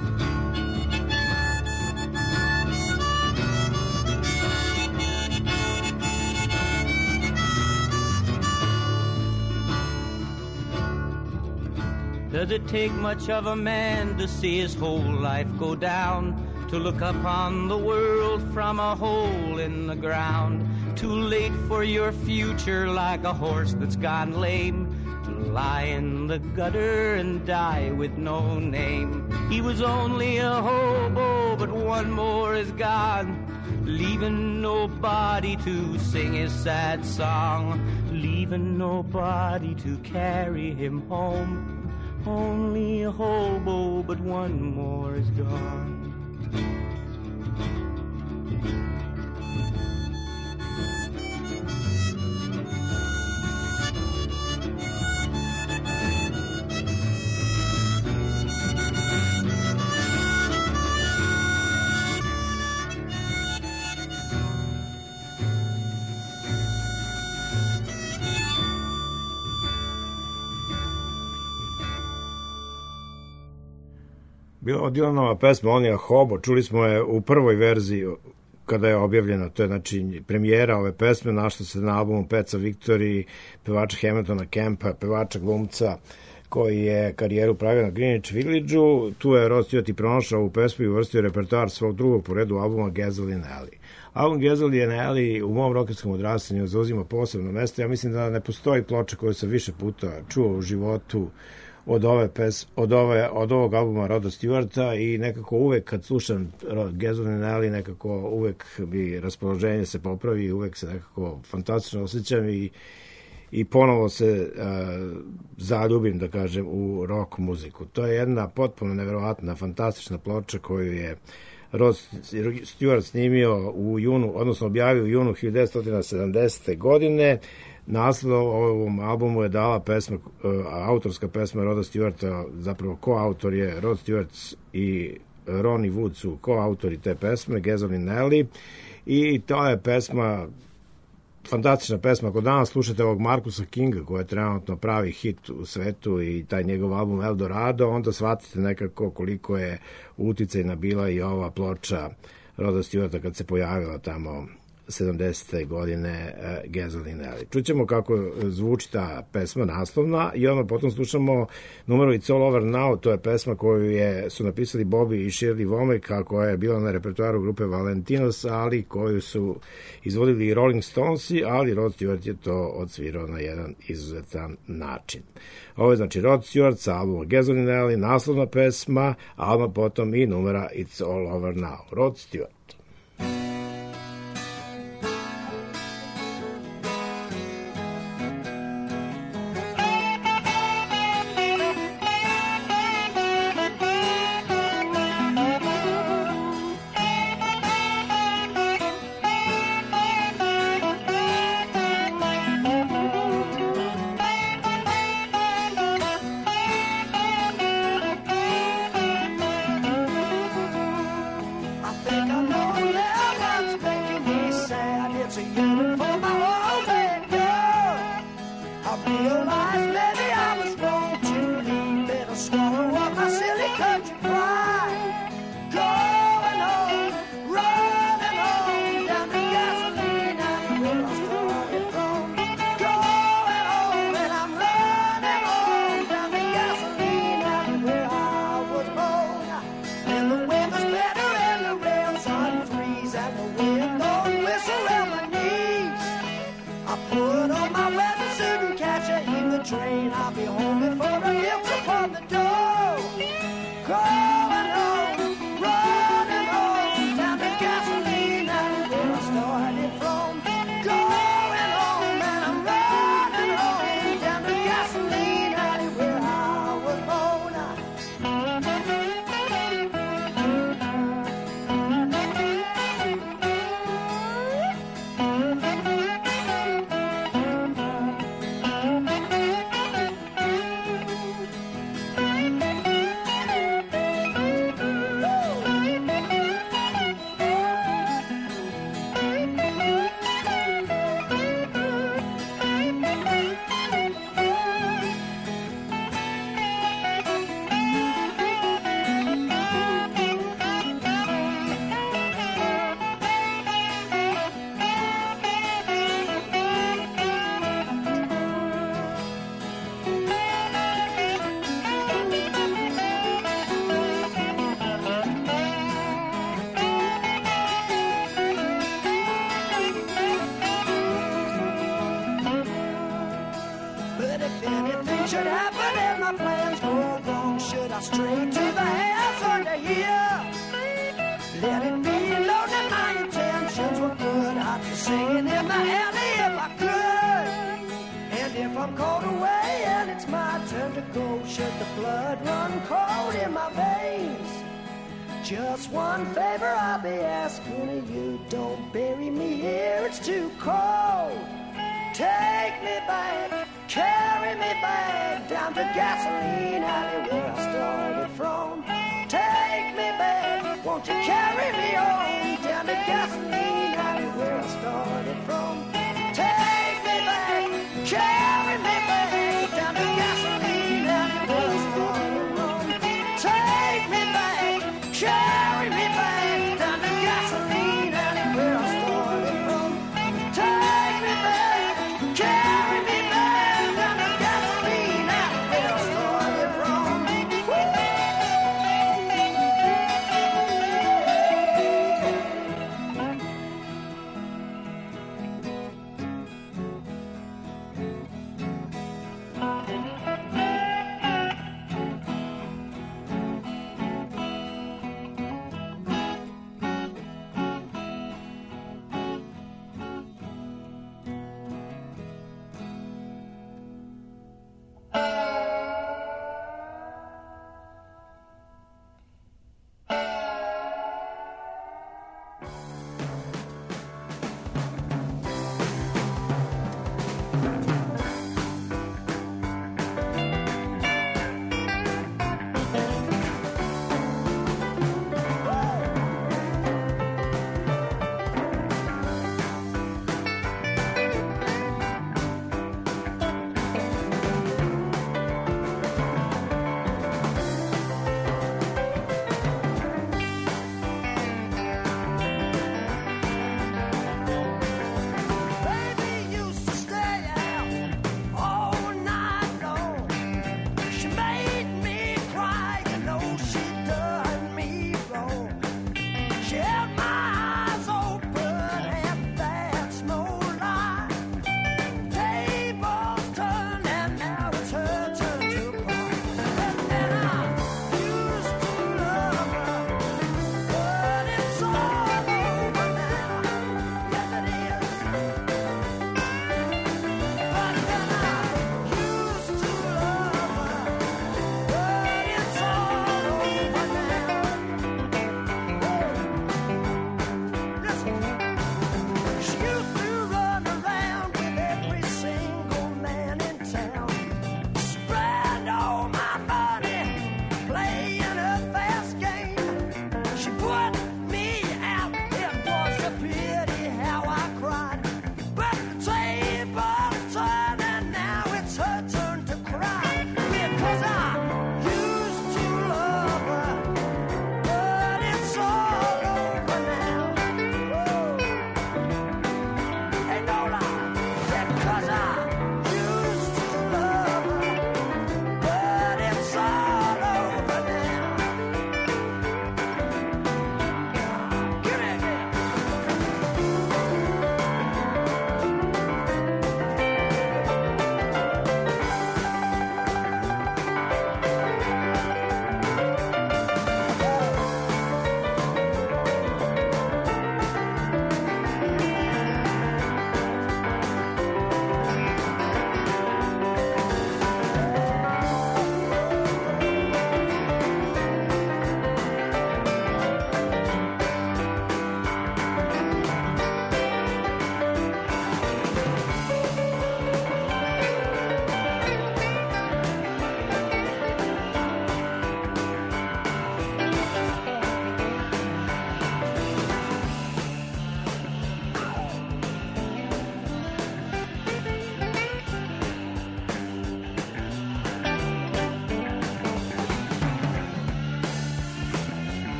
Does it take much of a man to see his whole life go down? To look upon the world from a hole in the ground? Too late for your future, like a horse that's gone lame, to lie in the gutter and die with no name. He was only a hobo, but one more is gone, leaving nobody to sing his sad song, leaving nobody to carry him home. Only a hobo, but one more is gone. Bila Dylanova pesma On je hobo, čuli smo je u prvoj verziji kada je objavljena, to je znači premijera ove pesme, našla se na albumu Pets of Victory, pevača Hamiltona Campa, pevača glumca koji je karijeru pravio na Greenwich Village-u. Tu je Rod Stewart i pronašao ovu pesmu i uvrstio repertoar svog drugog po redu albuma Gasoline Alley. Album Gasoline Alley u mom rokerskom odrastanju zauzima posebno mesto. Ja mislim da ne postoji ploča koju sam više puta čuo u životu od ovog albuma Roda Stewarta i nekako uvek kad slušam Gasoline Alley nekako uvek bi raspoloženje se popravi i uvek se nekako fantastično osjećam i ponovo se zaljubim, da kažem, u rock muziku. To je jedna potpuno neverovatna, fantastična ploča koju je Rod Stewart snimio u junu, odnosno objavio u junu 1970. godine. Naslov ovom albumu je dala pesma, autorska pesma Roda Stewarta, zapravo koautor je Rod Stewart i Ronnie Wood su koautori te pesme, Gasoline Alley, i to je pesma, fantastična pesma. Ako danas slušate ovog Marcusa Kinga, koja je trenutno pravi hit u svetu i taj njegov album Eldorado, onda shvatite nekako koliko je uticajna bila i ova ploča Roda Stewarta kad se pojavila tamo 70. godine Gasoline Alley. Čućemo kako zvuči ta pesma naslovna i onda potom slušamo numeru It's All Over Now, to je pesma koju su napisali Bobby i Shirley Womack, koja je bila na repertoaru grupe Valentinos, ali koju su izvodili i Rolling Stonesi, ali Rod Stewart je to odsvirao na jedan izuzetan način. Ovo je znači Rod Stewart sa albuma Gasoline Alley, naslovna pesma, a odmah potom i numera It's All Over Now. Rod Stewart. Train, I'll be home before the hits upon the door. fly straight to the house under here. Let it be known that my intentions were good. I'd be singing in the alley if I could. And if I'm called away and it's my turn to go, should the blood run cold in my veins? Just one favor I'll be asking of you, don't bury me here, it's too cold. Take me back, carry me back, down to Gasoline Alley where I started from. Take me back, won't you carry me on, down to Gasoline Alley where I started from. Take me back, carry me back, down to Gasoline Alley where I started from. Take me back, carry me back, down to Gasoline Alley where I started from. Take me back, carry me back, down to Gasoline Alley where I started from. Woo!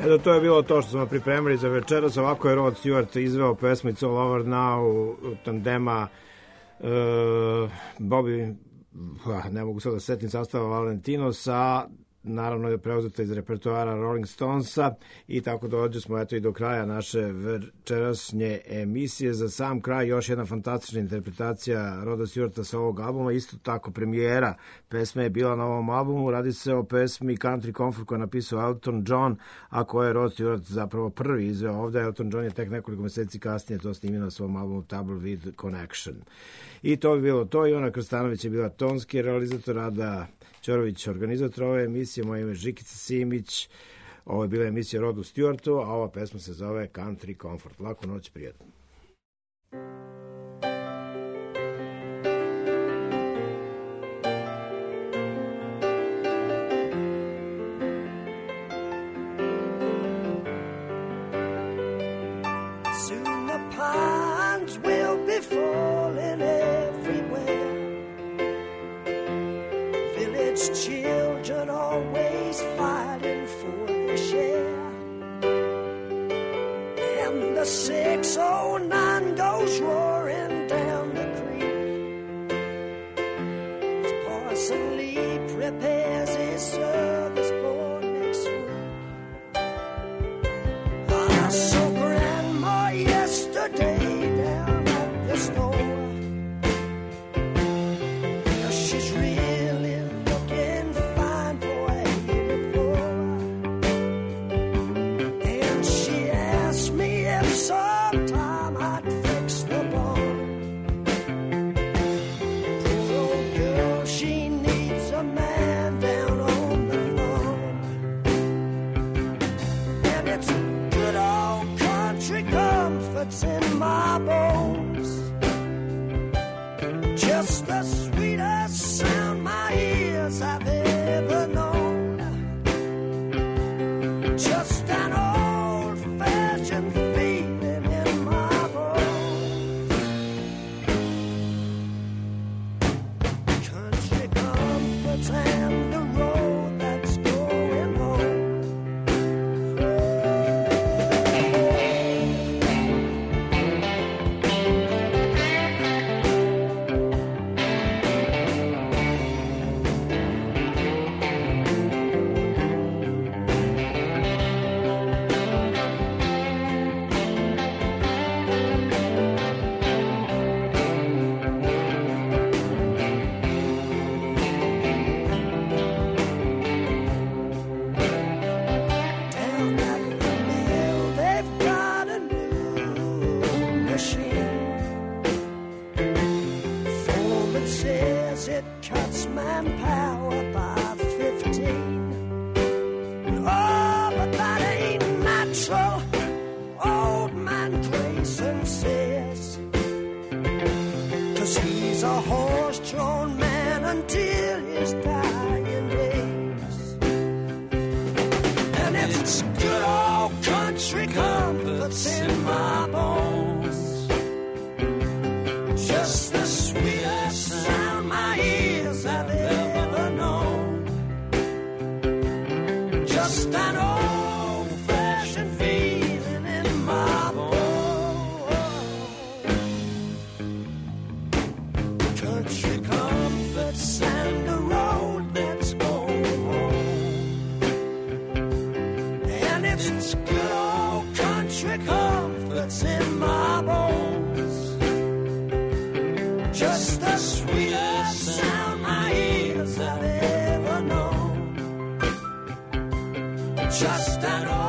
Eto, to je bilo to što smo pripremili za večeras. Ovako je Rod Stewart izveo pesmu It's All Over Now tandema Bobby, ne mogu sad da setim sastava, Valentino sa, naravno je preuzeta iz repertoara Rolling Stonesa i tako dođe smo eto i do kraja naše večerasnje emisije. Za sam kraj još jedna fantastična interpretacija Roda Stewarta sa ovog albuma, isto tako premijera pesme je bila na ovom albumu. Radi se o pesmi Country Comfort koju je napisao Elton John, a koje je Rod Stewart zapravo prvi izveo ovde. Elton John je tek nekoliko meseci kasnije to snimio na svom albumu Tumbleweed Connection. I to bi bilo to. Ivana Krstanović je bila tonski realizator, Rada Ćorović organizator ove emisije, moje ime je Žikica Simić. Ovo je bila emisija Rodu Stewartu, a ova pesma se zove Country Comfort. Laku noć, prijatno. Soon the pines will be falling everywhere. Children always fighting for their share, and the 609 goes roaring down the creek as Parson Lee prepares his service for next week. I saw Grandma yesterday down at the store. She's really sometime I'd fix the barn. Poor old girl, she needs a man down on the farm. And it's good old country comforts in my bones. Just the sweetest sound my ears have ever known. Just an old-fashioned feeling in my bones. Country comforts and the road that's going home. It cuts manpower by 15. Oh, but that ain't natural, old man Grayson says. 'Cause he's a horse-drawn man until his dying days. And it's good old country comforts in my bones. Just the sweetest sound my ears have ever known. Just an old-fashioned feeling in my bones. Country comforts and the road that's going home. And it's good old country comforts in my bones. Just the sweetest sound my ears have ever known. Just an